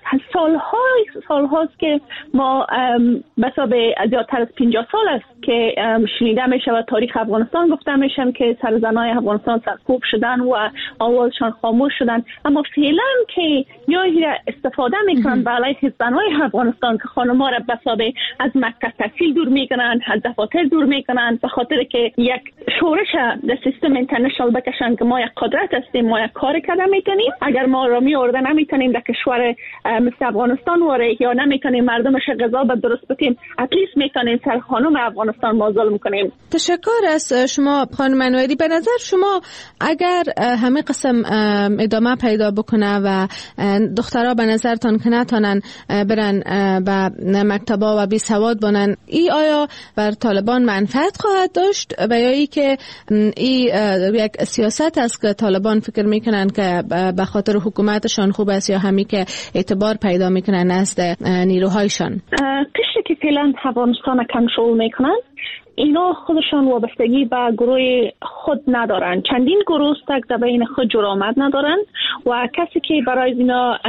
سالهاست که ما بسابه زیادتر از 50 سال است که شنیده میشه و تاریخ افغانستان گفته میشن که سرزنای افغانستان سرکوب شدن و آوازشان خاموش شدن. اما فعلا که یا استفاده میکنن به علیه زنای افغانستان که خانم‌ها را بسابه از مکتب تحصیل دور میکنن، از دفاتر دور میکنن، به خاطر که یک شورش در سیستم اینترنشنال بکشن که ما یک قدرت هستیم، ما یک کار کرده میتونیم. اگر ما را میورده نمیتونیم در کشور مثل افغانستان واره یا نمیتونیم مردمش غذا به درست بدیم، اتلیست میتونیم سر خانم افغانستان ما ظلم کنیم. تشکر از شما خانم انوری. به نظر شما اگر همه قسم ادامه پیدا بکنه و دخترها به نظرتان که نتونن برن به مکتبا و بی سواد بانن، ای آیا بر طالبان منفعت خواهد داشت و یا ای که ای یک سیاست است که طالبان فکر میکنن که به خاطر حکومتشان خوب است یا همی که اعتبار پیدا میکنن نزد نیروهایشان؟ قشری که فعلا افغانستان کنترل میکنن اینا خودشان وابستگی به گروه خود ندارن. چندین گروه است که بین خود جرأت ندارن و کسی که برای اینا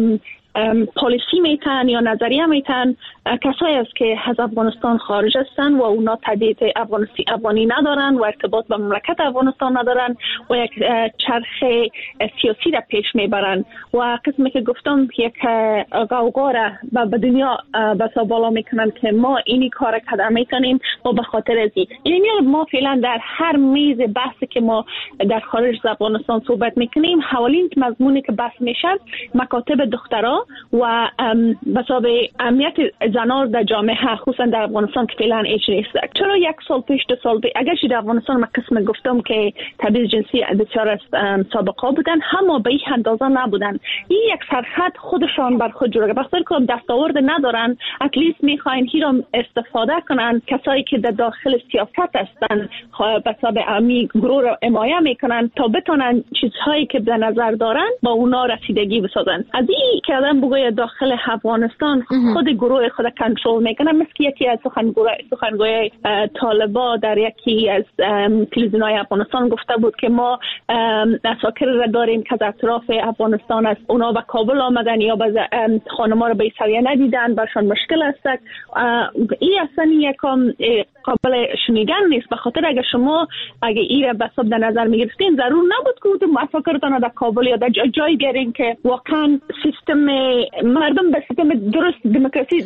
پالیسی میتن یا نظریه میتن کسایی است که از افغانستان خارج هستن و اونا تبعیض افغانی ندارن و ارتباط با مملکت افغانستان ندارن و یک چرخ سیاسی را پیش میبرن و قسمی که گفتم یک غوغا را به دنیا بسا بالا میکنن که ما اینی کار کرده میتونیم و به خاطر از این ما فعلا در هر میز بحثی که ما در خارج از افغانستان صحبت میکنیم حوالین مضمونی که بحث میشه مکاتب دخترها و بسا به اهمیت زنان در جامعه خصوصا در افغانستان که فعلا هیچ نیست. چرا یک سال پیش دو سال پیش اگرچه در افغانستان من قسم گفتم که تبعیض جنسی بسیار از سابقه بودن، اما به این اندازه نبودن. این یک سرحد خودشان بر خود جوړه بخاطر که دستاورد ندارن، اتلیست میخواین هیرم استفاده کنن کسایی که در داخل سیاست هستن بسا به امی گروه رو حمایت میکنن تا بتونن چیزهایی که در نظر دارن با اونا رسیدگی بسازن. از این که آدم بگوید داخل افغانستان خود گروه خود کنترل میکنه، مثل یکی از سخنگوی طالبا در یکی از تلویزیون‌های افغانستان گفته بود که ما اساکر را داریم که از اطراف افغانستان است، اونا به کابل آمدن یا به خانم‌ها رو به سریع ندیدن، برشان مشکل است. این اصلا یکم قابل شنیدن نیست، به خاطر اگه این را به حساب در نظر میگرفتین ضرور نبود که مساکرتان در کابل یا در جای بیارین که واقعا سیستم مردم به سیستم درست دموکراسی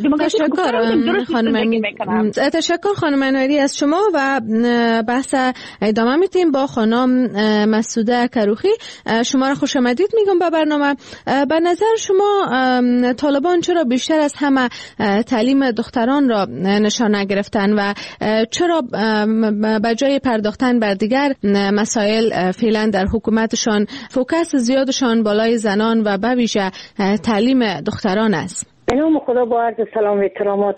تشکر خانم انوری از شما و بحث ادامه میتیم با خانم مسعوده کروخی. شما را خوش آمدید میگم به برنامه. به نظر شما طالبان چرا بیشتر از همه تعلیم دختران را نشان نگرفتن و چرا به جای پرداختن بر دیگر مسائل فعلا در حکومتشان فوکس زیادشان بالای زنان و به ویژه تعلیم دختران است؟ به نام خدا با عرض سلام و احترامات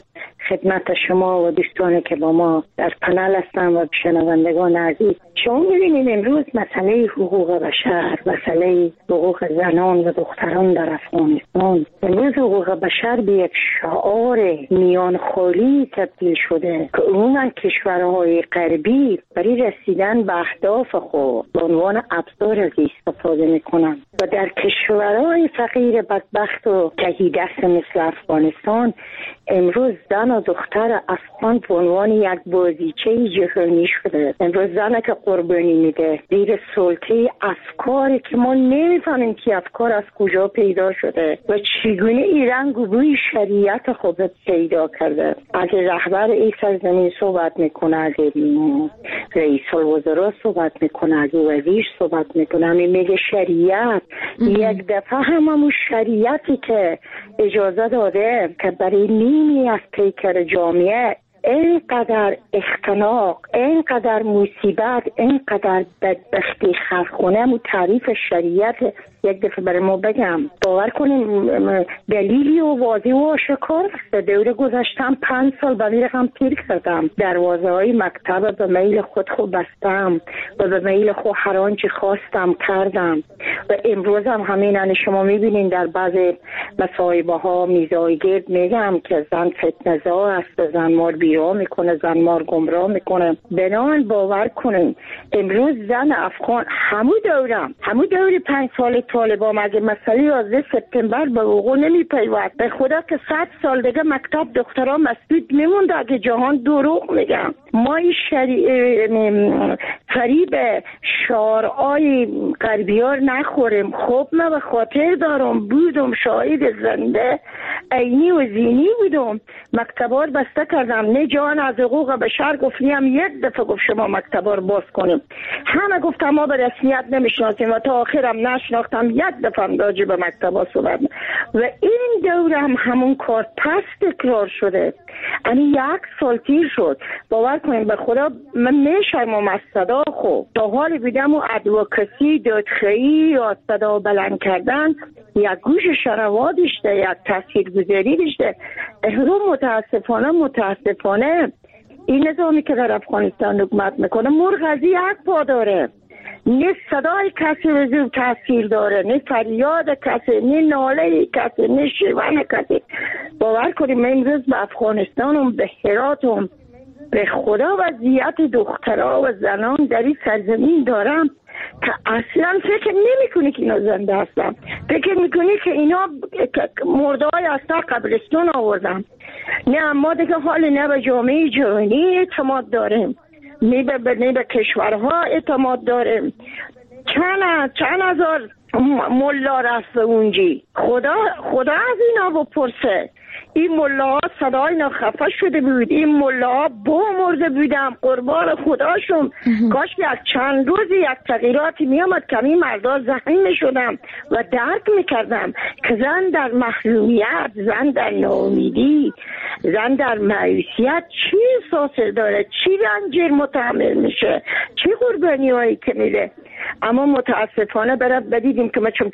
خدمت شما و دوستانی که با ما در پنل هستن و شنوندگان عزیز. شما می‌بینید امروز مسئله حقوق بشر، مسئله حقوق زنان و دختران در افغانستان، امروز حقوق بشر به یک شعار میان خالی تبدیل شده که عموما کشورهای غربی برای رسیدن به اهداف خود به عنوان ابزار از استفاده میکنن و در کشورهای فقیر بدبخت و تهیدست مثل افغانستان امروز زن و دختر افغان به عنوان یک بازیچه جهانی شده. امروز زن که قربانی میده زیر سلطه افکاری که ما نمیفهمیم که افکار از کجا پیدا شده و چگونه ایران گوی شریعت خود پیدا کرده. از رهبر این سرزمین صحبت میکنه، از رئیس الوزراء صحبت میکنه، از وزیر صحبت میکنه، میگه شریعت. یک دفعه همون شریعتی که اجازه داده که برای نیمی از پیکر جامعه اینقدر اختناق، اینقدر مصیبت، اینقدر بدبختی خلق کنه، و تعریف شریعت یک دفعه برای ما بگم. باور کنیم دلیلی و واضح و آشکار است. دوره گذشتم 5 سال به رقم پیر کردم، دروازه های مکتب به میل خود بستم و به میل خود هر آنچه خواستم کردم و امروز هم همین شما میبینین در بعضی مصاحبه ها میزای گرد میگم که زن فتنه‌زا است، زن مار بیرا میکنه، زن مار گمراه میکنه. بنابراین باور کنین امروز زن افغان همو دور 5 سال طالبان اگه مسئله 11 سپتامبر به وقوع نمیپیوست، به خدا که 100 سال دیگه مکتب دخترها مسدود میموند. اگه جهان دروغ میگم. ما این فریب شعارهای غربیار نخوریم. خب من به خاطر دارم بودم شاهد زنده عینی و زینی بودم، مکتبار بسته کردم. نه جان از حقوق بشر گفتیم یک دفعه گفت شما مکتبار باز کنیم، همه گفتم ما به رسمیت نمیشناسیم و تا آخرم نشناختم، یک دفعه هم راجع به مکتبا صحبت. و این دوره هم همون کار پس تکرار شده. یعنی 1 سال تیر شد. باور کنید به خدا من میشرمم از صدا خود. تا حال بیدم و ادوکسی، دادخواهی یا صدا بلند کردن یک گوش شنوا داشته، یک تاثیرگذاری داشته. متاسفانه این نظامی که در افغانستان حکومت میکنه مرغ از یک پا داره. نه صدای کسی رو تاثیر داره، نه فریاد کسی، نه ناله کسی، نه شیون کسی. باور کنیم من امروز به افغانستانم، به هراتم، به خدا وضعیت دخترها و زنان در این سرزمین دارم که اصلا فکر نمی کنی که اینا زنده هستن. فکر میکنی که اینا مرده های اصلا قبرستان آوردن. نه ما دیگه حال نه به جامعه جهانی اعتماد داریم، نه به کشورها اعتماد داریم. چند هزار ملا رفت اونجی. خدا از اینا بپرسه. این ملاها صدای اینا خفه شده بود، این ملاها مرده بودم، قربان خداشم. کاش که یک چند روزی یک تغییراتی می آمد که این مردا ذهنی می شدم و درک می کردم که زن در محرومیت، زن در ناامیدی، زن در مایوسیت چی احساس داره، چی رنج متحمل میشه، چی قربانی هایی که میده. اما متاسفانه بدیدیم که ما چون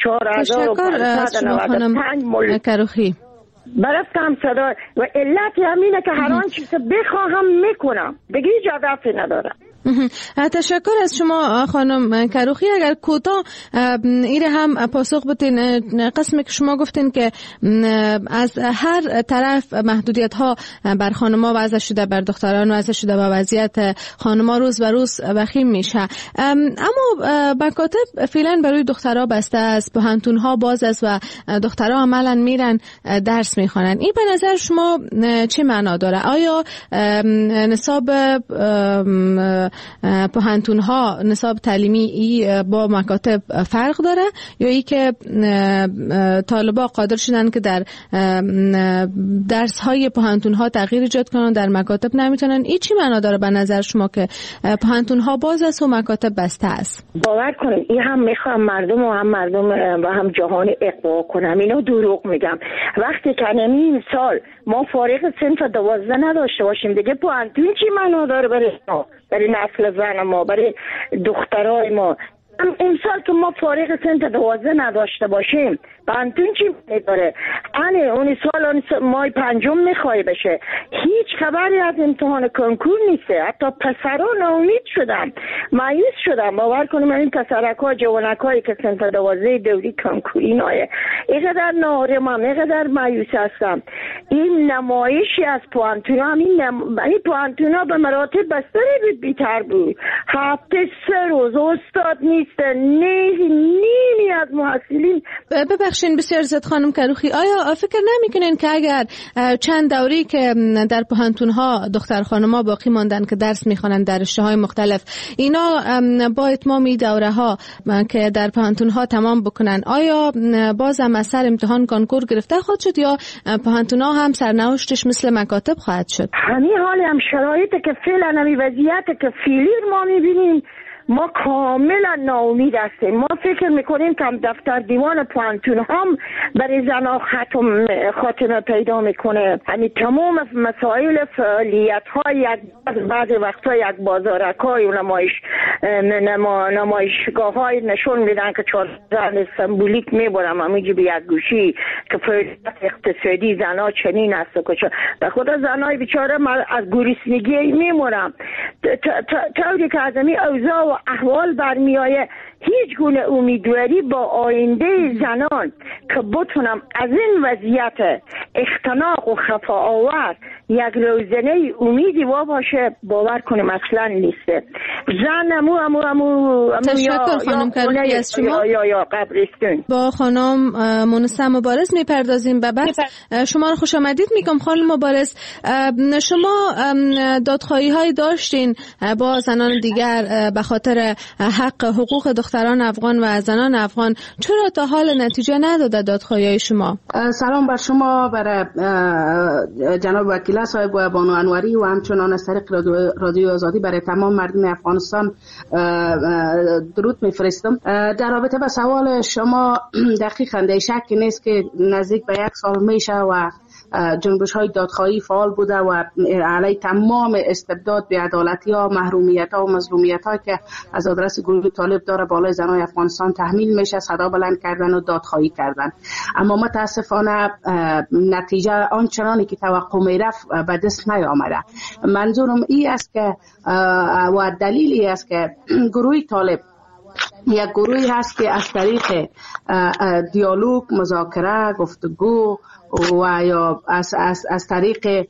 4595 ملک کروخی برفتم صدا و علت همینه که هر آن چیز بخواهم میکنم، دیگه هیچ هدفی ندارم. تشکر از شما خانم کروخی. اگر کوتاه ایره هم پاسخ بدین قسمی که شما گفتین که از هر طرف محدودیت ها بر خانم‌ها وضع شده، بر دختران وضع شده و وضعیت خانم‌ها روز به روز وخیم میشه، اما مکاتب فعلا برای دخترها بسته است، پوهنتون‌ها باز است و دخترها عملاً میرن درس میخوانن. این به نظر شما چه معنا داره؟ آیا نصاب پوهنتون‌ها، نصاب تعلیمی با مکاتب فرق داره یا ای که طالبا قادر شدن که در درس‌های پوهنتون‌ها تغییر ایجاد کنن، در مکاتب نمیتونن؟ این چی معنا داره به نظر شما که پوهنتون‌ها باز است و مکاتب بسته است؟ باور کنید این هم میخوام مردم و هم جهان اقوا کنم. اینو دروغ میگم. وقتی که این سال ما فارغ صنف 12 نداشته باشیم، دیگه پوهنتون چی معنا داره برای نسل زن ما، برای دخترای ما؟ این سال که ما فارغ صنف 12 نداشته باشیم، پوهنتون چی داره؟ اون سال ماه 5 میخوای بشه. هیچ خبری از امتحان کنکور نیست. حتی پسرها ناامید شدن، مایوس شدن. باور کنیم این پسرک‌ها جوانک‌هایی که صنف 12 دوری کنکور اینایه اینقدر نارمم، اینقدر مایوس هستم. این نمایشی از پوانتونا، این پوانتونا به مراتب بستر بیتر بود. هفته 3 روز استاد نیست، نیمی از محصلین. ببخشین بسیار زیاد خانم کروخی، آیا فکر نمی‌کنین که اگر چند دوری که در پوهنتون‌ها دختر خانم‌ها باقی ماندن که درس می‌خوانند در رشته‌های مختلف، اینا با اتمام این دوره‌ها که در پوهنتون‌ها تمام بکنن، آیا باز هم اثر امتحان کنکور گرفته خواهد شد یا پوهنتون‌ها هم سرنوشتش مثل مکاتب خواهد شد؟ همین حال هم شرایطی که فعلا همین وضعیتی که فعلی ما می‌بینیم، ما کاملا ناامید هستیم. ما فکر میکنیم که دفتر دیوان پوانتون هم برای زنها خاتمه پیدا میکنه. همین تمام مسائل فعالیت های بعض وقتا یک بازارک های و نمایشگاه های نشون میدن که 4 زن سمبولیک میبرم همینجی به یک گوشی که فعالیت اقتصادی زنها چنین است که به خدا زنهای بیچاره از گریسنگی میمونم. طوری که از همین اوضاع و احوال برمی آیه، هیچ گونه امیدواری با آینده زنان که بتونم از این وضعیت اختناق و خفا آور یک روزنه امیدی وا باشه، باور کنیم اصلا نیسته. زن امو تشکر خانم کروخی از شما. یا قبرستون. با خانم مونسه مبارز میپردازیم به بحث. شما رو خوش آمدید میگم خانم مبارز. شما دادخواهی های داشتین با زنان دیگر به خاطر حق حقوق دختران افغان و زنان افغان، چرا تا حال نتیجه نداده دادخواهی شما؟ سلام بر شما، بر جناب وکیل صاحب و بانو انوری و همچنان از طریق رادیو آزادی برای تمام مردم افغانستان درود میفرستم. در رابطه با سوال شما دقیقاً شک نیست که نزدیک به 1 سال میشه و جنبش های دادخواهی فعال بوده و علیه تمام استبداد، بی‌عدالتی ها، محرومیت ها و مظلومیت ها که از آدرس گروه طالب داره بالای زنای افغانستان تحمیل میشه صدا بلند کردن و دادخواهی کردن. اما متاسفانه نتیجه آنچنانی که توقع میرفت به دست نیامده. منظورم این است که و دلیلی است که گروه طالب یک گروهی هست که از طریق دیالوگ، مذاکره، گفتگو و یا از طریق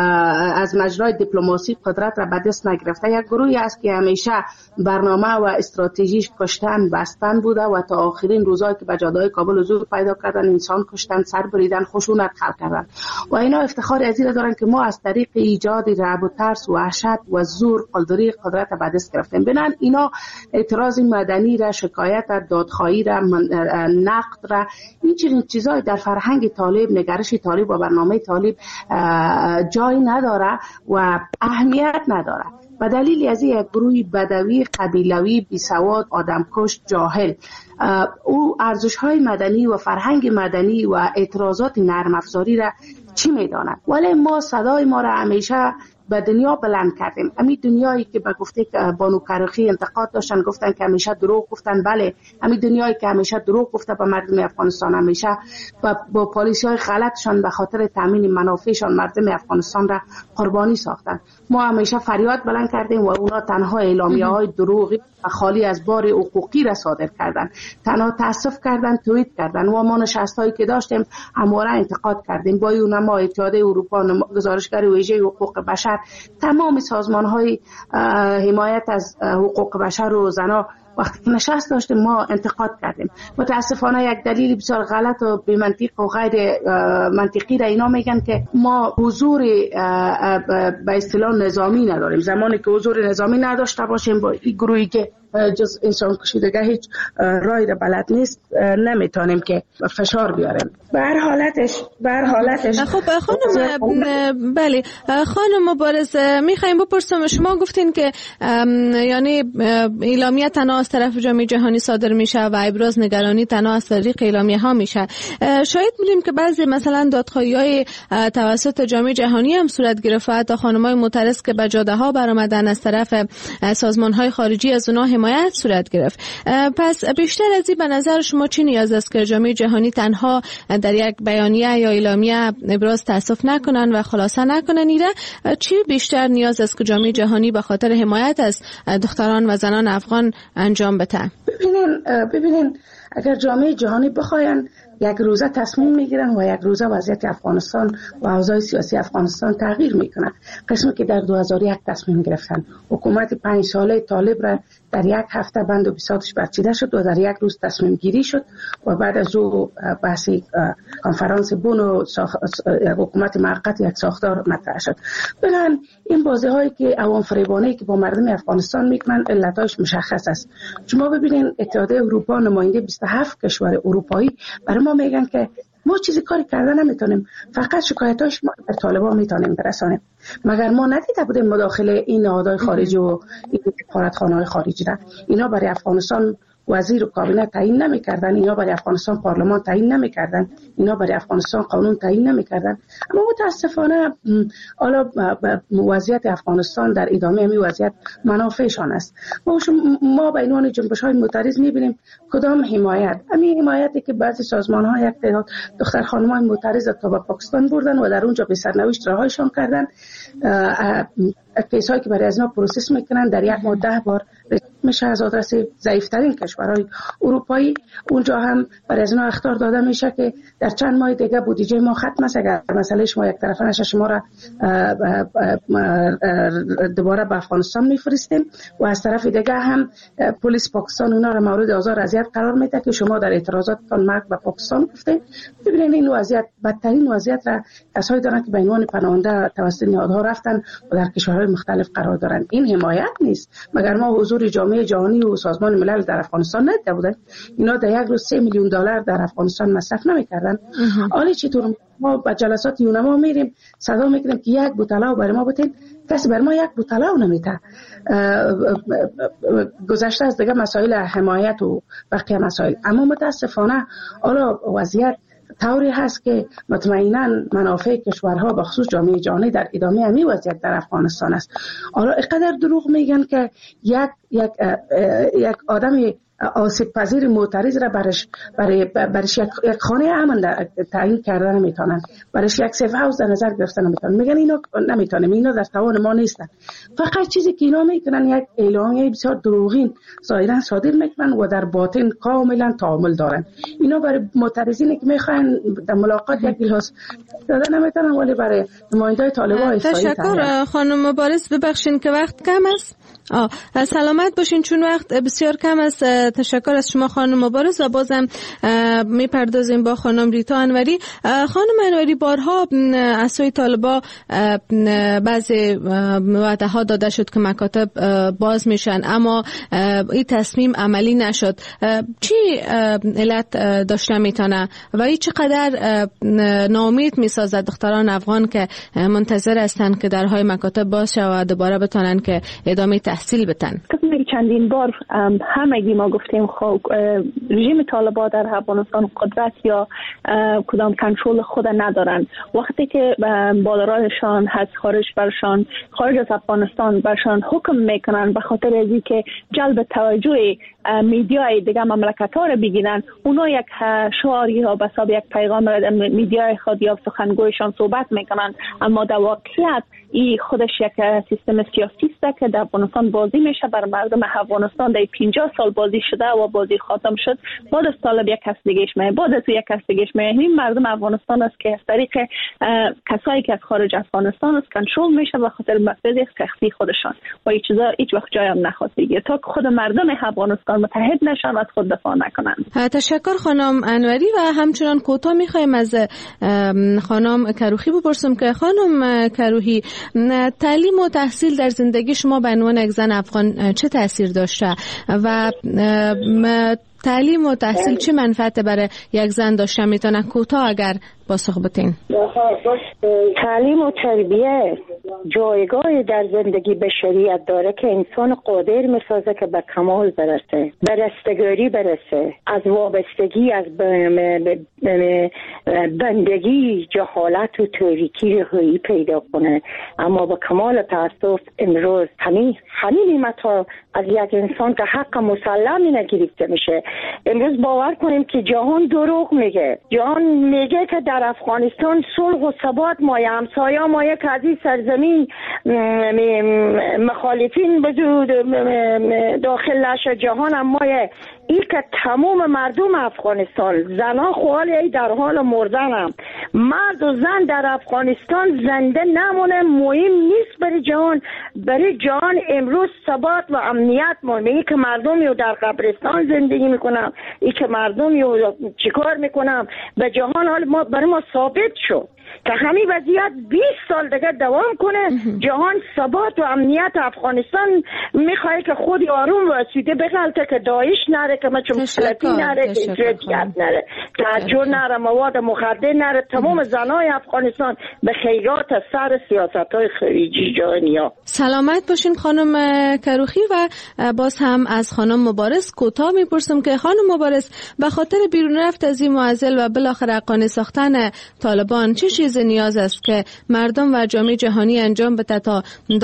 از مجرای دیپلماسی قدرت را به دست نگرفته، یک گروهی است که همیشه برنامه و استراتژیش کشتن بستن بوده و تا آخرین روزایی که به جاده‌های کابل حضور پیدا کردن، انسان کشتن، سر بریدن، خشونت خلق کردن و اینا افتخار از این دارن که ما از طریق ایجاد رعب و ترس و وحشت و زور قلدری قدرت به دست گرفتیم. بنابراین اینا اعتراض مدنی را، شکایت را، دادخواهی را، نقد را، این چیزای در فرهنگ طالب، نگرش طالب و برنامه طالب جای نداره و اهمیت نداره. و دلیلی از یک گروه بدوی، قبیلوی، بیسواد، آدمکش، جاهل، او ارزش‌های مدنی و فرهنگ مدنی و اعتراضات نرم افزاری را چی می‌داند؟ ولی ما صدای ما را همیشه به دنیا بلند کردیم. همین دنیایی که به گفته بانو کروخی انتقاد داشتن، گفتن که همیشه دروغ گفتن، بله همین دنیایی که همیشه دروغ گفته به مردم افغانستان، همیشه با پالیسی‌های غلطشان به خاطر تامین منافعشان مردم افغانستان را قربانی ساختن. ما همیشه فریاد بلند کردیم و اونا تنها اعلامیه‌های دروغی و خالی از بار حقوقی را صادر کردن، تنها تاسف کردن، توییت کردن و ما نشستایی که داشتیم همواره انتقاد کردیم. با اونما اتحادیه اروپا، گزارشگر ویژه حقوق بشر، تمام سازمان‌های حمایت از حقوق بشر و زنان وقتی که نشست داشتیم ما انتقاد کردیم. متاسفانه یک دلیل بسیار غلط و بی منطق و غیر منطقی را اینا میگن که ما حضور به اصطلاح نظامی نداریم. زمانی که حضور نظامی نداشته باشیم با این گروهی که جز انسان کشیدگی هیچ رای را بلد نیست نمیتونیم که فشار بیاریم. به هر حالتش خب خانم بله خانم مبارز میخوایم بپرسم، شما گفتین که یعنی اعلامیه تنها از طرف جامعه جهانی صادر میشه و ابراز نگرانی تنها از طریق اعلامیه ها میشه. شاید بودیم که بعضی مثلا دادخواهی های توسط جامعه جهانی هم صورت گرفته تا خانمای معترض که به جاده ها برآمدن از طرف سازمان های خارجی از اونها حمایت صورت گرفت. پس بیشتر از این به نظر شما چی نیاز است که جامعه جهانی تنها در یک بیانیه یا اعلامیه ابراز تاسف نکنن و خلاصه نکنن ایره، چی بیشتر نیاز است که جامعه جهانی به خاطر حمایت از دختران و زنان افغان انجام بده؟ ببینین اگر جامعه جهانی بخواین یک روزه تصمیم میگیرن و یک روزه وضعیت افغانستان و اوضاع سیاسی افغانستان تغییر میکنه. قسمی که در 2001 تصمیم گرفتن حکومت 5 ساله طالب را در یک هفته بند و بساطش برچیده شد و در یک روز تصمیم گیری شد و بعد از او بحثی کنفرانس بون و حکومت موقت یک ساختار مطرح شد. بنابراین این بازی هایی که عوام فریبانه که با مردم افغانستان میکنن علتاش مشخص است. شما ببینین اتحادیه اروپا نماینده 27 کشور اروپایی برای ما میگن که ما چیزی کاری کردن نمیتونیم، فقط شکایتاش ما در طالبان میتونیم برسانیم. مگر ما ندیده بودیم مداخله این نهادهای خارجی و این سفارتخانه‌های خارجی را؟ اینا برای افغانستان وزیر و کابینه تعیین نمی‌کردن، اینا برای افغانستان پارلمان تعیین نمی‌کردن، اینا برای افغانستان قانون تعیین نمی‌کردن. اما متاسفانه حالا وضعیت افغانستان در ادامه همین وضعیت منافعشان است. ما به عنوان جنبش‌های معترض می‌بینیم کدام حمایت، همین حمایتی که بعضی سازمان‌ها یک تعداد دختر خانم‌های معترض تا به پاکستان بردن و در اونجا به سرنوشت رهایشان کردن، کیسایی که برای از اینا پروسس میکنن در یک ماه 10 بار میشه از آدرس ضعیفترین کشورهای اروپایی. اونجا هم برای از اینا اخطار داده میشه که در چند ماه دیگه بودجه ما ختم است اگر مسئله شما یک طرفه نشه، شما را دوباره به افغانستان میفرستیم و از طرف دیگه هم پلیس پاکستان اونا را مورد آزار اذیت قرار میده که شما در اعتراضاتتان مرگ به پاکستان گفتید. ببینید این وضعیت بدترین وضعیت را کسایی دارن که به عنوان پناهنده توسط نهادها رفتن و در کشورهای مختلف قرار دارن. این حمایت نیست. مگر ما حضور جامعه جهانی و سازمان ملل در افغانستان ندیده بودن؟ اینا در یک روز 3 میلیون دلار در افغانستان مصرف نمیکردن. حالا چطور ما به جلسات یونما میریم صدا میکنیم که یک بوتلاو برای ما بتین، کسی برای ما یک بوتلاو نمیده. گذشته از دیگه مسائل حمایت و بقیه مسائل، اما متاسفانه حالا وضعیت طوری هست که مطمئنا منافع کشورها به خصوص جامعه جهانی در ادامه همین وضعیت در افغانستان است. حالا اینقدر دروغ میگن که یک آدم آسیب پذیر معترض را برش یک خانه امن تعیین کردن نمیتونن، برش یک سیف هاوس در نظر گرفتن نمیتونن. میگن اینا نمیتونیم، اینا در توان ما نیستن. فقط چیزی که اینا میکنن یک اعلامیه بسیار دروغین ظاهرا صادر میکنن و در باطن کاملا تعامل دارن. اینا برای معترضینی که میخوان در ملاقات یک گلاس دادن نمیتونن، ولی برای نمایندای طالبان تشکر خانم مبارز. ببخشید که وقت کم است. سلامت باشین چون وقت بسیار کم است. تشکر از شما خانم مبارز و بازم میپردازیم با خانم ریتا انوری. خانم انوری، بارها از سوی طالبا بعضی وعده ها داده شد که مکاتب باز میشن، اما این تصمیم عملی نشد. چی علت داشته میتونه و این چقدر ناامید میسازد دختران افغان که منتظر هستند که درهای مکاتب باز شود و دوباره بتونن که ادامه تحصیل بدن؟ چندین بار همگی ما گفتیم خب رژیم طالبا در افغانستان قدرت یا کدام کنترل خود ندارن. وقتی که بالارانشان از خارج از افغانستان برشان حکم میکنن به خاطر از اینکه جلب توجه میدیای دیگه مملکت ها رو بگیرن، اونا یک شعاری یا به حساب یک پیغام میدیای خود یا سخنگویشان صحبت میکنن، اما در واقعیت این خودش یک سیستم سیاسی است که در افغانستان بازی میشه بر مردم افغانستان. در 50 سال بازی شده و بازی خاتم شد. بعد از طالب یک کس دیگهش میاد، بعد از یک کس دیگهش میاد. این مردم افغانستان است که از طریق کسایی که از خارج افغانستان است کنترل میشه به خاطر مفاد شخصی خودشان و این چیزا هیچ وقت جای هم نخواست بگیره تا خود مردم افغانستان متحد نشن از خود دفاع نکنن. تشکر خانم انوری. و همچنان کوتاه میخوایم از خانم کروخی بپرسم که خانم کروخی، تعلیم و تحصیل در زندگی شما به عنوان یک زن افغان چه تاثیر داشته و تعلیم و تحصیل چه منفعت برای یک زن داشته؟ میتونه کوتاه اگر پاسخ بدین. تعلیم و تربیه جایگاه در زندگی بشریت داره که انسان قادر میسازه که به کمال برسه، به رستگاری برسه، از وابستگی، از بندگی، جهالت و تاریکی رهایی پیدا کنه. اما به کمال تاسف امروز همین نعمت‌ها از یک انسان که حق مسلمی نگرفته میشه. امروز باور کنیم که جهان دروغ میگه. جهان میگه که در افغانستان صلح و ثبات مایه، همسایه مایه که از این سرزمین مخالفین بزود داخل نشه. جهان هم مایه این که تمام مردم افغانستان، زنها خواهی در حال مردن هم، مرد و زن در افغانستان زنده نمونه. مهم نیست برای جهان امروز ثبات و امنیت مهمه. این که مردم یو در قبرستان زندگی میکنم، این که مردم یو چیکار میکنم به جهان، حال برای ما ثابت شد که همین وضعیت 20 سال دیگه دوام کنه. جهان ثبات و امنیت افغانستان میخواد که خود آروم و اسیده بغلطه، که داعش نره، که مشکلاتی نره، که اجراتیت نره، تحجر نره، مواد مخدر نره. تمام زنای افغانستان به خیرات سر سیاست‌های خارجی جهانیا. سلامت باشین خانم کروخی. و باز هم از خانم مبارز کوتاه میپرسم که خانم مبارز به خاطر بیرون رفت از این معضل و بالاخره حقانه ساختن طالبان چه چیز نیاز است که مردم و جامعه جهانی انجام بده تا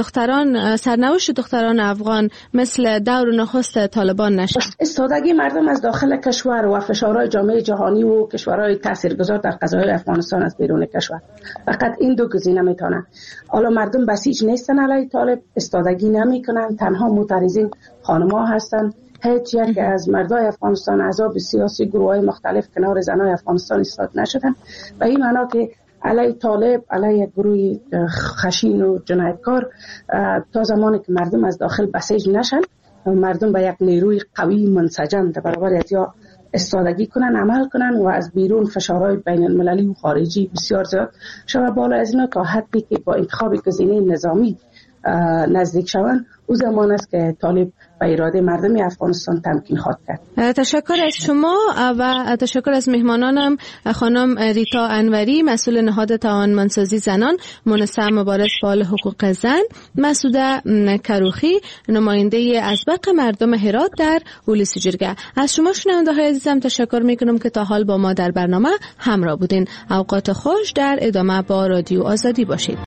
سرنوشت دختران افغان مثل دور نخست طالبان نشه؟ استادگی مردم از داخل کشور و فشارهای جامعه جهانی و کشورهای تاثیرگذار در قضایای افغانستان از بیرون کشور، فقط این دو گزینه میتونه. حالا مردم بسیج نیستن علیه طالب، استادگی نمیکنن، تنها معترضین خانم‌ها هستن. هیچ یک از مردای افغانستان احزاب سیاسی، گروه‌های مختلف کنار زنای افغانستان ایستاد نشدن. و این معنا که علیه طالب، علیه گروه خشین و جنایتکار، تا زمانی که مردم از داخل بسیج نشن، مردم به یک نیروی قوی منسجم در برابر اتیا استادگی کنن، عمل کنن و از بیرون فشارهای بین المللی و خارجی بسیار زیاد شود بالا از اینا، تا حدی که با انتخاب گزینه نظامی نزدیک شوند، او زمان است که طالب به اراده مردم افغانستان تمکین خواهد کرد. تشکر از شما و تشکر از مهمانانم، خانم ریتا انوری مسئول نهاد توانمندسازی زنان، مونس مبارز فعال حقوق زن، مسعوده کروخی نماینده ازبق مردم هرات در هولیس جرگه. از شما شنونده های عزیزم تشکر میکنم که تا حال با ما در برنامه همراه بودین. اوقات خوش در ادامه با رادیو آزادی باشید.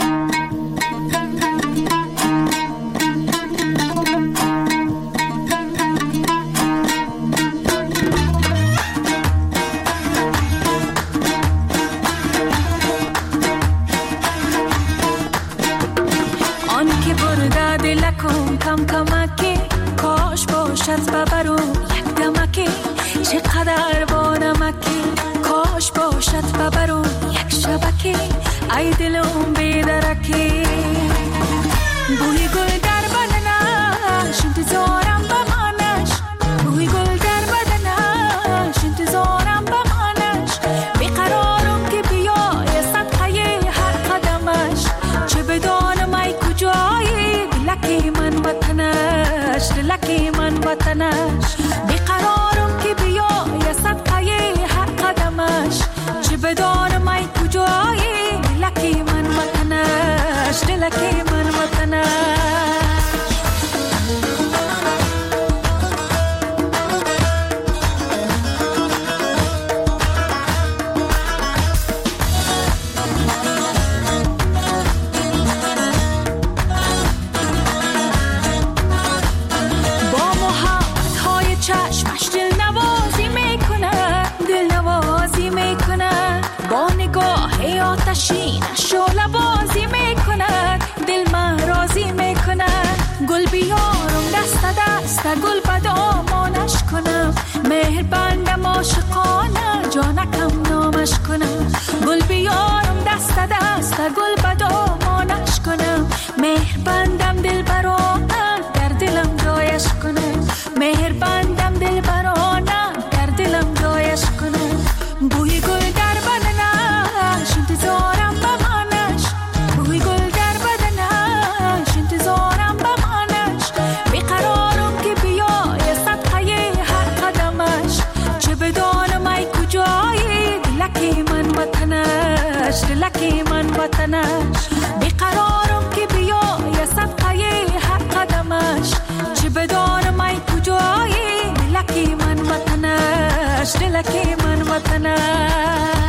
کم کمکی کاش باشد ببرو یک دمکی، چقدر با نمکی کاش باشد ببرو یک شبکی، ای دلم بیدرکی. بوی گل در بدنش انتظارم بمانش، بوی گل در بدنش انتظارم بمانش، بیقرارم که بیای صدقه هر قدمش، چه بدانم ای کجایی دلکی من وطنش، دلکی من وطنش، بیقرارم که بیای صدقه هر قدمش، چه بدانم ای کجایی دلکی من وطنش، دلکی من وطنش. آتشینش شعله بازی میکند، دل من راضی میکند، گل بیارم دست دست گل به دامانش کنم، مهر بندم عاشقانه جانکم نامش کنم، گل بیارم دست دست گل به دامانش کنم، مهر بندم دل برانه در دلم جایش کنم، مهر بندم دل برانه در دلم جایش کنم. بوی گل در بدنش انتظارم بمانش، بوی گل در بدنش انتظارم بمانش، بیقرارم که بیای صدقه هر قدمش، چه بدانم ای کجایی دلکی من وطنش، دلکی من وطنش، بیقرارم داشت دلکی من وطنش.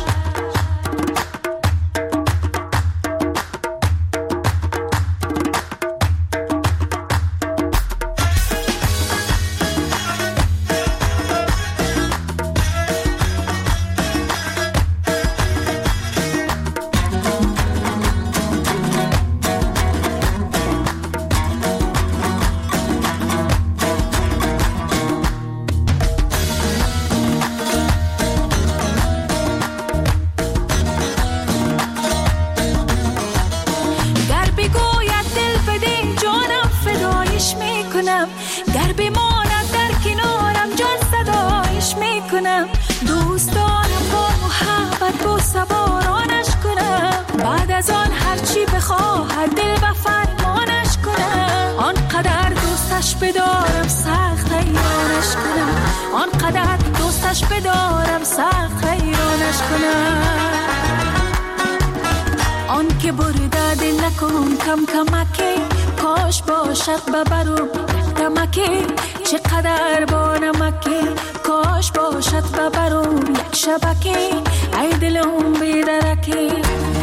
در بماند در کنارم جان صدایش میکنم، دوست دارم با محبت با سوارانش کنم، بعد از آن هرچی بخواهد دل و فرمانش کنم، آنقدر دوستش بدارم سخت حیرانش کنم، آنقدر دوستش بدارم سخت حیرانش کنم. آن که برده دل نکن کم کمکی، کاش باشد ببرم دمکی، چقدر با نمکی، کاش باشد ببرم یک شبکی، ای دلم بیدرکی.